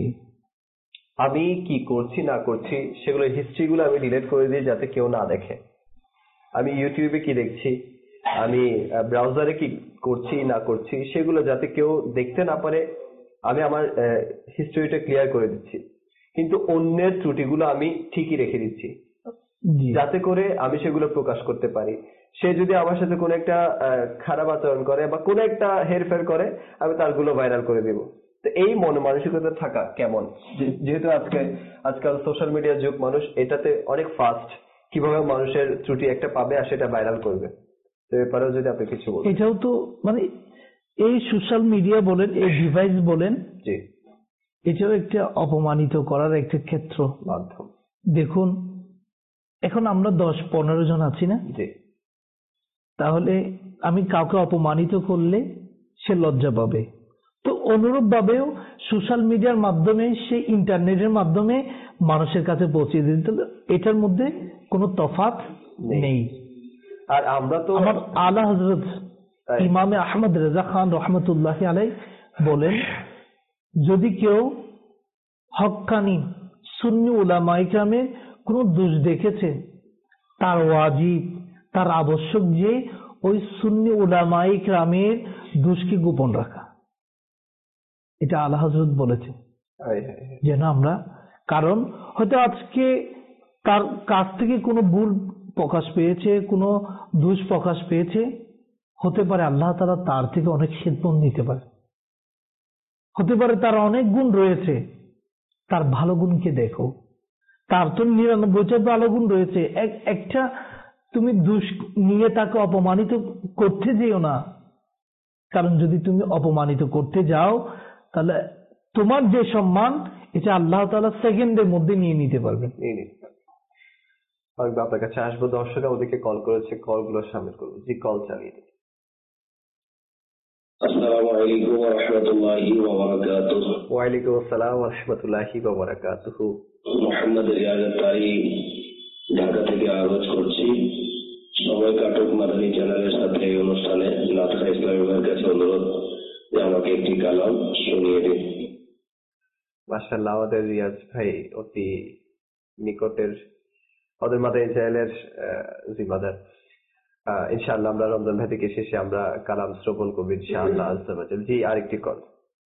আমি কি করছি না করছি সেগুলো হিস্ট্রি গুলো আমি ডিলিট করে দিই যাতে কেউ না দেখে। আমি ইউটিউবে কি দেখছি, আমি ব্রাউজারে কি করছি না করছি সেগুলো যাতে কেউ দেখতে না পারে, আমি আমার হিস্ট্রিটা ক্লিয়ার করে দিচ্ছি। কিন্তু অন্যের ত্রুটিগুলো আমি ঠিকই রেখে দিচ্ছি যাতে করে আমি সেগুলো প্রকাশ করতে পারি। সে যদি আমার সাথে কোনো একটা খারাপ আচরণ করে বা কোনো একটা হেরফের করে, আমি তারগুলো ভাইরাল করে দিব। তো এই মানসিকতা থাকা কেমন? যেহেতু আজকাল সোশ্যাল মিডিয়ার যুগ, মানুষ এটাতে অনেক ফাস্ট, কিভাবে মানুষের ত্রুটি একটা পাবে আর সেটা ভাইরাল করবে। তো এরপরেও যদি আপনি কিছু বলেন। এটাও তো মানে এই সোশ্যাল মিডিয়া বলেন, এই ডিভাইস বলেন, জি, এটাও একটা অপমানিত করার একটা ক্ষেত্র, মাধ্যম। দেখুন, এখন আমরা 10-15 জন আছি না, জি, তাহলে আমি কাউকে অপমানিত করলে সে লজ্জা পাবে। তো অনুরূপ ভাবেও সোশ্যাল মিডিয়ার মাধ্যমে, সে ইন্টারনেটের মাধ্যমে মানুষের কাছে পৌঁছে দিতে, এটার মধ্যে কোনো তফাৎ নেই। আর আমরা তো, আমার আলা হযরত ইমামে আহমদ রেজা খান রহমতুল্লাহি আলাইহি বলেন, যদি কেউ হক্কানি সুন্নি উলামায়ে কেরামের কোনো দোষ দেখেছে, তার ওয়াজিব, তার আবশ্যক যে ওই সুন্নি উলামায়ে কেরামের দোষকে গোপন রাখা। এটা আলা হযরত বলেছে যেন আমরা, কারণ হয়তো আজকে তার কাছ থেকে কোনো ভুল প্রকাশ পেয়েছে, কোনো দোষ প্রকাশ পেয়েছে, হতে পারে আল্লাহ তাআলা তার থেকে অনেক খিদমত নিতে পারে, হতে পারে তার অনেক গুণ রয়েছে, তার ভালো গুণকে দেখো। তার তো 99টা ভালো গুণ রয়েছে, একটা তুমি দোষ নিয়ে তাকে অপমানিত করতে যেও না, কারণ যদি তুমি অপমানিত করতে যাও তাহলে তোমার যে সম্মান, এটা আল্লাহ তাআলা সেকেন্ডের মধ্যে নিয়ে নিতে পারবেন। আপনার কাছে আসবো, দর্শকরা ওদিকে কল করেছে, কলগুলো সামিল করবো। জি, কল চালিয়ে দিন। আসসালামু আলাইকুম ওয়া রাহমাতুল্লাহি ওয়া বারাকাতুহু। ওয়া আলাইকুম আসসালাম ওয়া রাহমাতুল্লাহি ওয়া বারাকাতুহু। মোহাম্মদ রিয়াজ তারি, ঢাকা থেকে আওয়াজ করছি। সময় কাটক মাদানী চ্যানেলের সাথে এই অনুষ্ঠানে নাথা ইসলামের কাছে অনুরোধ যে আমাকে একটি কালাম শুনিয়ে দিন। মাশাআল্লাহ, আমাদের রিয়াজ ভাই অতি নিকটের, আমাদের মাদানী চ্যানেলের জিম্মাদার। ইনশাআল্লাহ আমরা রমজান ভাই থেকে শেষে আমরা কালাম শ্রবণ করবো ইনশাআল্লাহ আজ্জা ওয়া জাল। জি, আরেকটি কল।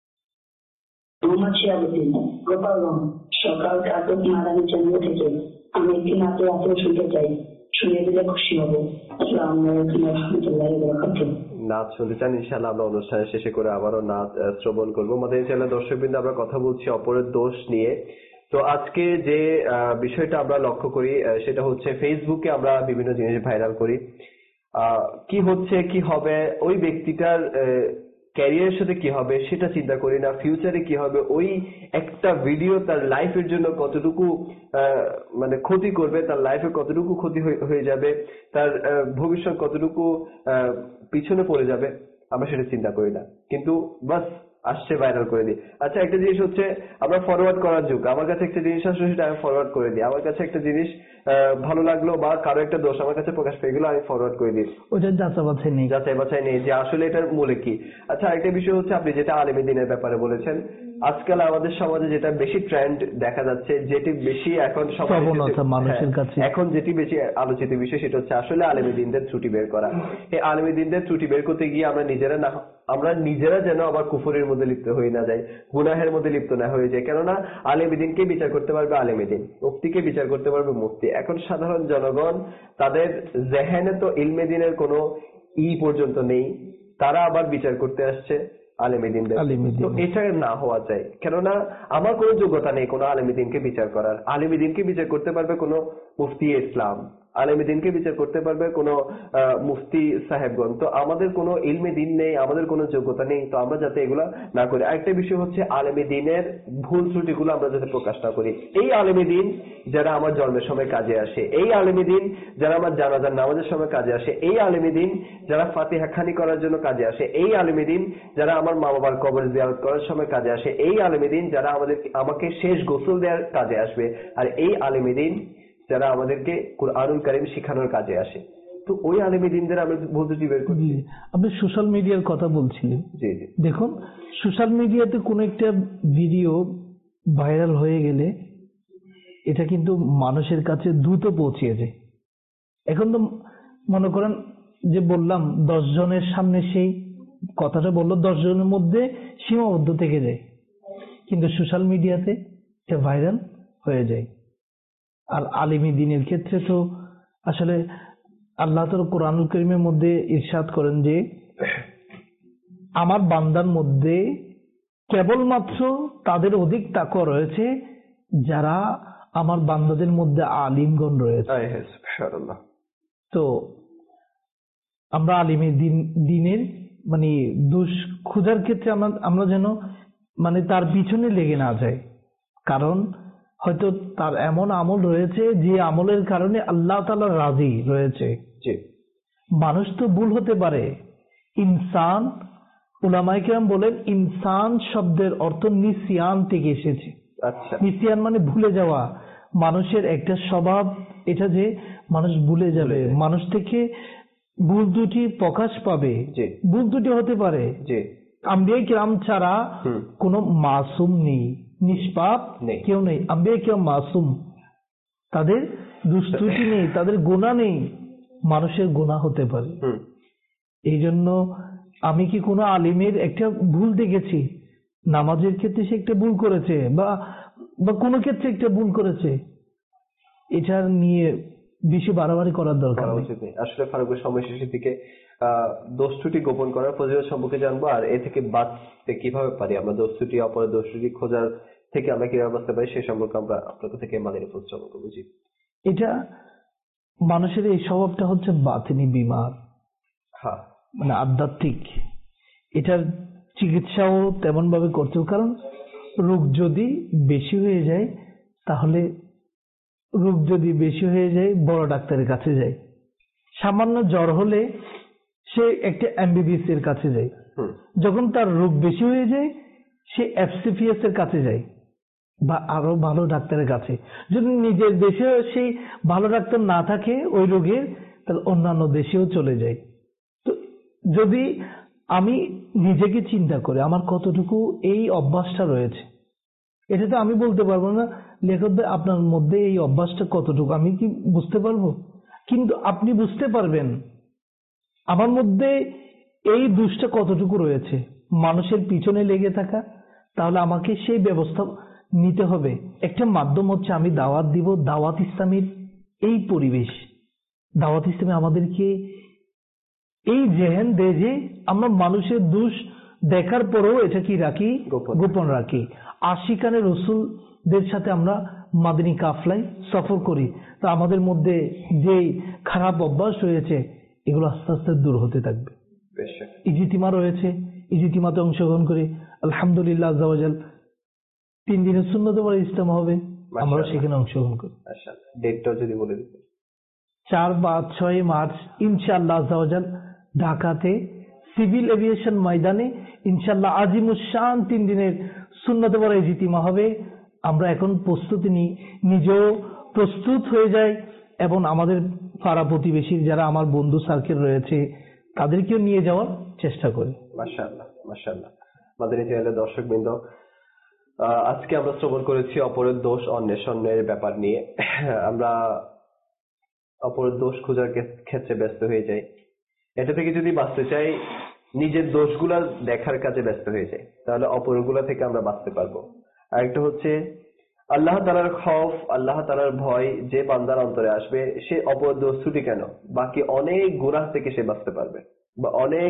গোপালগঞ্জ সকাল কাটক মাদানী চ্যানেল থেকে আমি একটি নাতের আসর শুনতে চাই, শুনে দিলে খুশি হব। আসসালামু আলাইকুম ওয়া রাহমাতুল্লাহি ওয়া বারাকাতুহু। নাচ শুনতে চান? ইনশাআল্লাহ আমরা অনুষ্ঠানের শেষে করে আবারও নাচ শ্রবণ করবো। আমাদের চ্যানেলের দর্শকবৃন্দ, আমরা কথা বলছি অপরের দোষ নিয়ে। তো আজকে যে বিষয়টা আমরা লক্ষ্য করি সেটা হচ্ছে, ফেসবুকে আমরা বিভিন্ন জিনিস ভাইরাল করি, কি হচ্ছে কি হবে, ওই ব্যক্তিটার ক্যারিয়ারের সাথে কি হবে সেটা চিন্তা করি না, ফিউচারে কি হবে, ওই একটা ভিডিও তার লাইফের জন্য কতটুকু মানে ক্ষতি করবে, তার লাইফে কতটুকু ক্ষতি হয়ে যাবে, তার ভবিষ্যৎ কতটুকু পিছনে পড়ে যাবে, আমরা সেটা চিন্তা করি না। কিন্তু বাস আসছে ভাইরাল করে দিই। আচ্ছা, একটা জিনিস হচ্ছে আমরা ফরওয়ার্ড করার যুগ। আমার কাছে একটা জিনিস আসলে সেটা আমি ফরওয়ার্ড করে দিই। আমার কাছে একটা জিনিস ভালো লাগলো বা কারো একটা দোষ আমার কাছে প্রকাশ পেয়ে গেলো, আমি ফরওয়ার্ড করে দিই। ওইটা যাচাই বাছাই নেই যে আসলে এটার মূলে কি। আচ্ছা, আরেকটা বিষয় হচ্ছে আপনি যেটা আলেমী দ্বীনের ব্যাপারে বলেছেন, আজকাল আমাদের সমাজে যেটা বেশি ট্রেন্ড দেখা যাচ্ছে, যেটি বেশি এখন মানুষের কাছে এখন যেটি বেশি আলোচিত বিষয়, সেটা হচ্ছে আসলে আলেমী দ্বীনদের ত্রুটি বের করা। এই আলেমী দ্বীনদের ত্রুটি বের করতে গিয়ে আমরা নিজেরা যেন আবার কুফরের মধ্যে লিপ্ত হয়ে না যাই, গুনাহের মধ্যে লিপ্ত না হয়ে যায়। কেননা আলেমী দ্বীনকে বিচার করতে পারবে আলেমী দ্বীন, মুফতিকে বিচার করতে পারবে মুফতি। এখন সাধারণ জনগণ তাদের জেহেনে তো ইলমে দ্বীনের কোনো পর্যন্ত নেই, তারা আবার বিচার করতে আসছে আলেমী দ্বীনদের। তো এটা না হওয়া চাই, কেননা আমার কোনো যোগ্যতা নেই কোনো আলেমী দ্বীনকে বিচার করার। আলেমী দ্বীনকে বিচার করতে পারবে কোনো মুফতি ইসলাম, আলেমী দ্বীনকে বিচার করতে পারবে কোনো মুফতি সাহেবগণ। তো আমাদের কোনো ইলমে দ্বীন নেই, আমাদের কোনো যোগ্যতা নেই, তো আমরা যাতে এগুলা না করি। আরেকটা বিষয় হচ্ছে আলেমী দ্বীনের ভুল ত্রুটিগুলো আমরা যাতে প্রকাশ না করি। এই আলেমী দ্বীন যারা আমার জন্মের সময় কাজে আসে, এই আলেমী দ্বীন যারা আমার জানাজার নামাজের সময় কাজে আসে, এই আলেমী দ্বীন যারা ফাতিহা খানি করার জন্য কাজে আসে, এই আলেমী দ্বীন যারা আমার মা বাবার কবর জিয়ারত করার সময় কাজে আসে, এই আলেমী দ্বীন যারা আমাকে শেষ গোসল দেওয়ার কাজে আসবে, আর এই আলেমী দ্বীন যারা আমাদেরকে কুরআনুল কারীম শিখানোর কাজে আসে। তো ওই আলেমী দ্বীনদের আমরা ভুল ত্রুটি বের করি। আপনি সোশ্যাল মিডিয়ার কথা বলছিলেন, জি জি, দেখুন সোশ্যাল মিডিয়াতে কোন একটা ভিডিও ভাইরাল হয়ে গেলে এটা কিন্তু মানুষের কাছে দ্রুত পৌঁছে যায়। এখন তো মনে করেন যে বললাম 10 জনের সামনে সেই কথাটা বললো, 10 জনের মধ্যে সীমাবদ্ধ থেকে যায়, কিন্তু সোশ্যাল মিডিয়াতে এটা ভাইরাল হয়ে যায়। আর আলেমী দ্বীনের ক্ষেত্রে তো আসলে আল্লাহ তাআলা কোরআনুল কারীমের মধ্যে ইরশাদ করেন যে আমার বান্দার মধ্যে কেবলমাত্র তাদের অধিক তাকওয়া রয়েছে যারা আমার বান্দাদের মধ্যে আলিমগণ রয়েছে। তো আমরা আলেমী দ্বীনের মানে দোষ খোঁজার ক্ষেত্রে আমরা যেন মানে তার পিছনে লেগে না যাই, কারণ হয়তো তার এমন আমল রয়েছে যে আমলের কারণে আল্লাহ তাআলা রাজি রয়েছে। মানুষ তো ভুল হতে পারে। ইনসান, উলামায়ে কেরাম বলেন ইনসান শব্দের অর্থ নিসিয়ান থেকে এসেছে। আচ্ছা, নিসিয়ান মানে ভুলে যাওয়া। মানুষের একটা স্বভাব এটা যে মানুষ ভুলে যাবে, মানুষ থেকে ভুল দুটি প্রকাশ পাবে, ভুল দুটি হতে পারে। আম্বিয়া কিরাম ছাড়া কোনো মাসুম নেই, নিষ্পাপ কেউ নেই। আম্বিয়া কিরাম মাসুম, তাদের দুষ্ত্রুটি নেই, তাদের গুনাহ নেই। মানুষের গুনাহ হতে পারে। এই জন্য আমি কি কোনো আলিমের একটা ভুল দেখেছি, নামাজের ক্ষেত্রে সে একটা ভুল করেছে বা কোনো ক্ষেত্রে একটা ভুল করেছে, এটা নিয়ে বেশি বাড়াবাড়ি করার দরকার নেই। আসলে ফারুক ভাই, সময় শেষের দিকে দোষ ত্রুটি গোপন করার ফজিলত সম্পর্কে জানবো, আর এ থেকে বাঁচতে কিভাবে পারি, আমরা দোষ ত্রুটি অপরের দোষ ত্রুটি খোঁজার থেকে আমরা কিভাবে বাঁচতে পারি, সে সম্পর্কে আমরা আপনার কাছ থেকে মাদানী প্রশ্ন বুঝি। এটা মানুষের এই স্বভাবটা হচ্ছে বাতিনি বিমার, মানে আধ্যাত্মিক। এটার চিকিৎসাও তেমন ভাবে করতে হবে, কারণ রোগ যদি বেশি হয়ে যায় তাহলে বড় ডাক্তারের কাছে যায়। সামান্য জ্বর হলে সে একটা এমবিবিএস এর কাছে যায়, যখন তার রোগ বেশি হয়ে যায় সে এফসিপিএস এর কাছে যায় বা আরো ভালো ডাক্তারের কাছে। যদি নিজের দেশে সেই ভালো ডাক্তার না থাকে ওই রোগের, তাহলে অন্যান্য দেশেও চলে যায়। তো যদি আমি নিজেকে চিন্তা করি আমার কতটুকু এই অভ্যাসটা রয়েছে, এটা তো আমি বলতে পারবো না লেখক ভাই আপনার মধ্যে এই অভ্যাসটা কতটুকু, আমি কি বুঝতে পারবো? কিন্তু আপনি বুঝতে পারবেন আমার মধ্যে এই দোষটা কতটুকু রয়েছে, মানুষের পিছনে লেগে থাকা। তাহলে আমাকে সেই ব্যবস্থা নিতে হবে। একটা মাধ্যম হচ্ছে আমি দাওয়াত দিব, দাওয়াত ইসলামের এই পরিবেশ। দাওয়াত ইসলামে আমাদেরকে এই জেহেন দেয় যে আমরা মানুষের দোষ দেখার পরেও এটা কি রাখি, গোপন রাখি। আশিকানে রসুলদের সাথে আমরা মাদিনী কাফলায় সফর করি, তো আমাদের মধ্যে যে খারাপ অভ্যাস রয়েছে এগুলো আস্তে আস্তে দূর হতে থাকবে। ইজতিমা রয়েছে, ইজতিমাতে অংশগ্রহণ করি আলহামদুলিল্লাহ আজ্জা ওয়া জাল। 3 দিনের সুন্নত পরে ইজতিমা হবে, আমরা সেখানে অংশগ্রহণ করি। ডেটটা যদি বলে দিতেন। 4, 5, 6 মার্চ ইনশাআল্লাহ আজ্জা ওয়া জাল ঢাকাতে সিভিল এভিয়েশন ময়দানে ইনশাআল্লাহ আজিমুশান 3 দিনের সুন্নতে পড়া ইজতিমা হবে। আমরা এখন প্রস্তুতি নিই, নিজেও প্রস্তুত হয়ে যাই এবং আমাদের পাড়া প্রতিবেশীর যারা আমার বন্ধু সার্কেল রয়েছে তাদেরকেও নিয়ে যাওয়ার চেষ্টা করি। মাশাআল্লাহ মাশাআল্লাহ। মাদানী চ্যানেলের দর্শকবৃন্দ, আজকে আমরা শ্রবণ করেছি অপরের দোষ অন্বেষণের ব্যাপার নিয়ে। আমরা অপরের দোষ খোঁজার ক্ষেত্রে ব্যস্ত হয়ে যাই। এটা থেকে যদি বাঁচতে চাই, নিজের দোষগুলা দেখার কাজে ব্যস্ত হয়ে যাই, তাহলে অপরগুলা থেকে আমরা বাঁচতে পারবো। আরেকটা হচ্ছে আল্লাহ তাআলার খৌফ, আল্লাহ তাআলার ভয় যে বান্দার অন্তরে আসবে, সে অপর দোষ ছুটি কেন, বাকি অনেক গুনাহ থেকে সে বাঁচতে পারবে, বা অনেক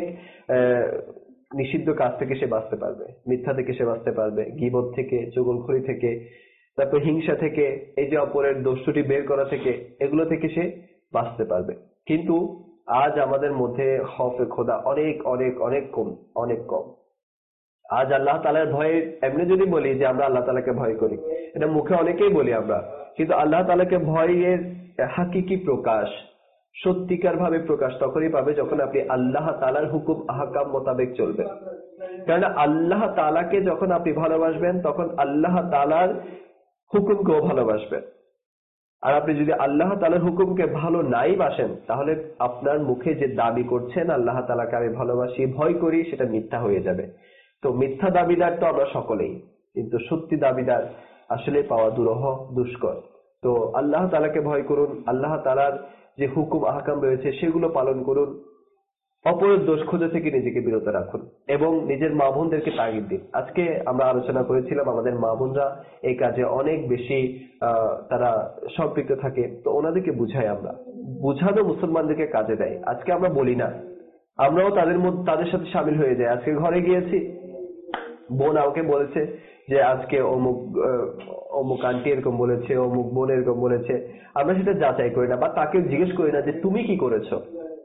নিষিদ্ধ কাজ থেকে সে বাঁচতে পারবে, মিথ্যা থেকে সে বাঁচতে পারবে, গীবত থেকে, চুগলখড়ি থেকে, তারপর হিংসা থেকে, এই যে অপরের দোষ ত্রুটি বের করা থেকে, এগুলো থেকে সে বাঁচতে পারবে। কিন্তু আজ আমাদের মধ্যে খৌফে খোদা অনেক অনেক অনেক কম, অনেক কম। আজ আল্লাহ তাআলার ভয়ে এমনি যদি বলি যে আমরা আল্লাহ তাআলাকে ভয় করি, এটা মুখে অনেকেই বলি আমরা, কিন্তু আল্লাহ তাআলাকে ভয়ের হাকিকি প্রকাশ, সত্যিকার ভাবে প্রকাশ তখনই পাবে যখন আপনি আল্লাহ তাআলার হুকুম আহকাম মোতাবেক চলবেন। কারণ আল্লাহ তাআলাকে যখন আপনি ভালোবাসবেন তখন আল্লাহ তাআলার হুকুমকেও ভালোবাসবেন। আর আপনি যদি আল্লাহ তাআলার হুকুমকে ভালো নাই বাসেন, তাহলে আপনার মুখে যে দাবি করছেন আল্লাহ তাআলাকে আমি ভালোবাসি, ভয় করি, সেটা মিথ্যা হয়ে যাবে। তো মিথ্যা দাবিদার তো আমরা সকলেই, কিন্তু সত্যি দাবিদার আসলে পাওয়া দুরূহ, দুষ্কর। তো আল্লাহ তাআলাকে ভয় করুন, আল্লাহ তাআলার যে হুকুম আহকাম রয়েছে সেগুলো পালন করুন, অপরের দোষ খোঁজা থেকে নিজেকে বিরত রাখুন এবং নিজের মা বোনদেরকে তাগিদ দিন। আজকে আমরা আলোচনা করেছিলাম আমাদের মা বোনরা এই কাজে অনেক বেশি তারা সম্পৃক্ত থাকে, তো ওনাদেরকে বুঝাই, আমরা বুঝানো মুসলমানদেরকে কাজে দেয়। আজকে আমরা বলি না, আমরাও তাদের সাথে সামিল হয়ে যাই। আজকে ঘরে গিয়েছি, বোন আমাকে বলেছে যে আজকে অমুক আন্টি এরকম বলেছে, অমুক বোন এরকম বলেছে, আমরা সেটা যাচাই করি না বা তাকে জিজ্ঞেস করি না যে তুমি কি করেছো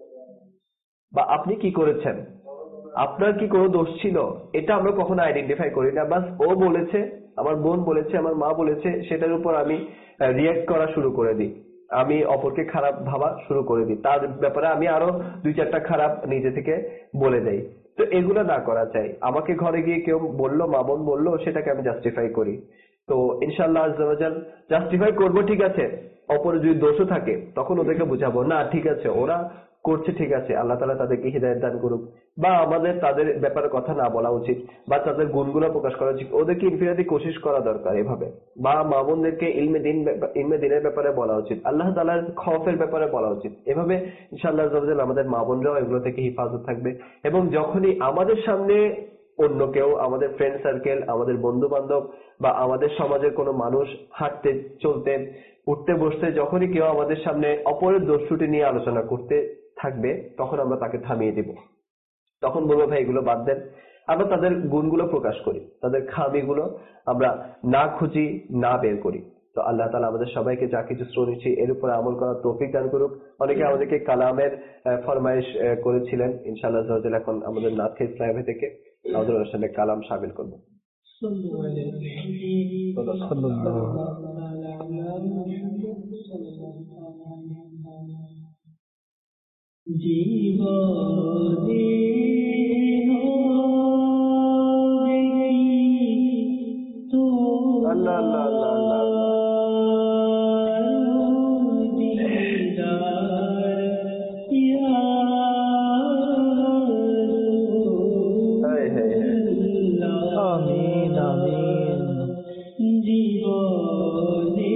বা আপনি কি করেছেন, আপনার কি কোনো দোষ ছিল, এটা আমরা কখনো আইডেন্টিফাই করি না। বাস ও বলেছে, আমার বোন বলেছে, আমার মা বলেছে, সেটার উপর আমি রিয়েক্ট করা শুরু করে দিই, আমি অপরকে খারাপ ভাবা শুরু করে দিই, তার ব্যাপারে আমি আরো 2-4টা খারাপ নিজে থেকে বলে দেই। তো এগুলো না করা চাই। আমাকে ঘরে গিয়ে কেউ বললো, মা বোন বললো, সেটাকে আমি জাস্টিফাই করি। তো ইনশাআল্লাহ আজ্জা ওয়া জাল জাস্টিফাই করবো, ঠিক আছে। অপর যদি দোষও থাকে তখন ওদেরকে বুঝাবো, না ঠিক আছে ওরা করছে, ঠিক আছে, আল্লাহ তাআলা তাদেরকে হিদায়াত দান করুক, বা আমাদের তাদের ব্যাপারে কথা না বলা উচিত বা তাদের গুণগুলো প্রকাশ করা উচিত, ওদেরকে ইনফিনিটি কোশিশ করা দরকার এভাবে, বা মা বোনদেরকে ইলমে দিনের ব্যাপারে বলা উচিত, আল্লাহ তাআলার খৌফের ব্যাপারে বলা উচিত। এভাবে ইনশাআল্লাহ আজ্জা ওয়া জাল আমাদের মা বোনরাও এগুলো থেকে হিফাজত থাকবে। এবং যখনই আমাদের সামনে অন্য কেউ, আমাদের ফ্রেন্ড সার্কেল, আমাদের বন্ধু বান্ধব বা আমাদের সমাজের কোনো মানুষ হাঁটতে চলতে উঠতে বসতে, যখনই কেউ আমাদের সামনে অপরের দোষ ত্রুটি নিয়ে আলোচনা করতে থাকবে, তখন আমরা তাকে থামিয়ে দিব। তখন বলবো, ভাই এগুলো বাদ দেন, আমরা তাদের গুণগুলো প্রকাশ করি, তাদের খামিগুলো আমরা না খুঁজি, না বের করি। তো আল্লাহ তাআলা আমাদের সবাইকে যা কিছু শুনেছি এর উপরে আমল করার তৌফিক দান করুক। অনেকে আমাদেরকে কালামের ফরমাইশ করেছিলেন, ইনশাআল্লাহ আল্লাহ এখন আমাদের নাথ ইসলাম থেকে আমাদের অনুষ্ঠানে কালাম শামিল করবো। জীবনে আল্লাহ আল্লাহ আল্লাহ আল্লাহ আমিন আমিন। জীবনে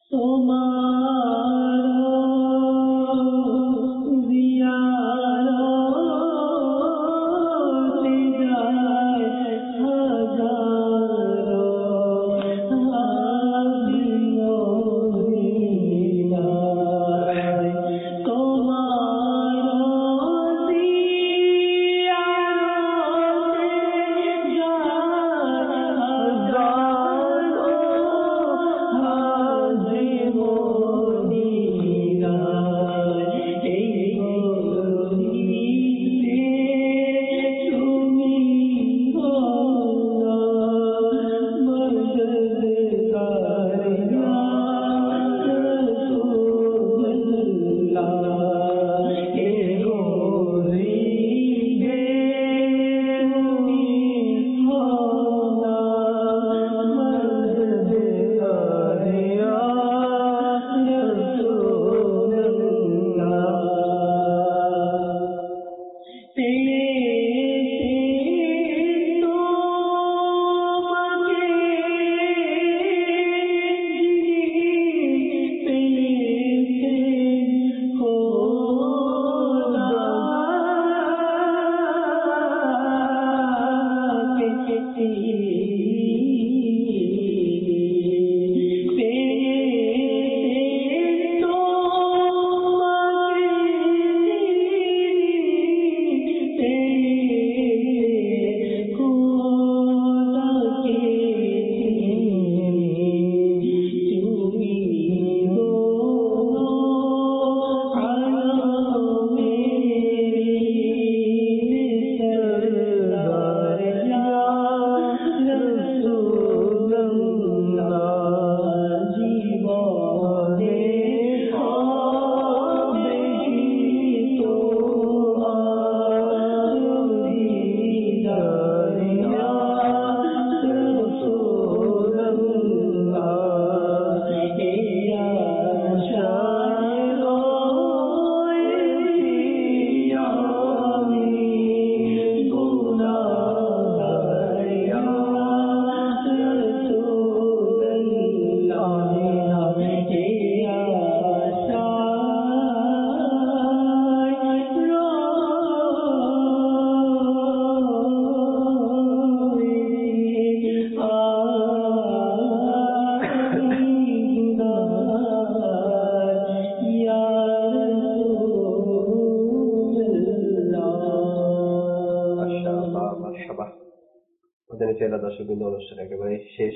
দর্শকবৃন্দ, অনুষ্ঠান একেবারে শেষ,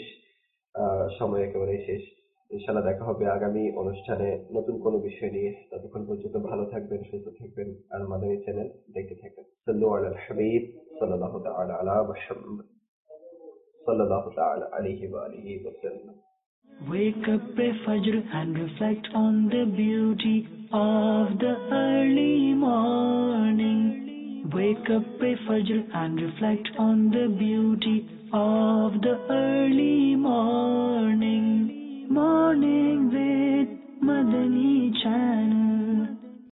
সময় একেবারে শেষ। ইনশাআল্লাহ দেখা হবে আগামী অনুষ্ঠানে নতুন কোনো বিষয় নিয়ে। ততক্ষণ পর্যন্ত ভালো থাকবেন, সুস্থ থাকবেন, আর মাদানী চ্যানেল দেখতে থাকবেন। সাল্লু আলাল হাবিব সাল্লাল্লাহু তাআলা আলা মুহাম্মদ সাল্লাল্লাহু তাআলা আলাইহি ওয়া আলিহি ওয়াসাল্লাম। Wake up, pray Fajr and reflect on the beauty of the early morning. Wake up, pray Fajr and reflect on the beauty of the early morning. Morning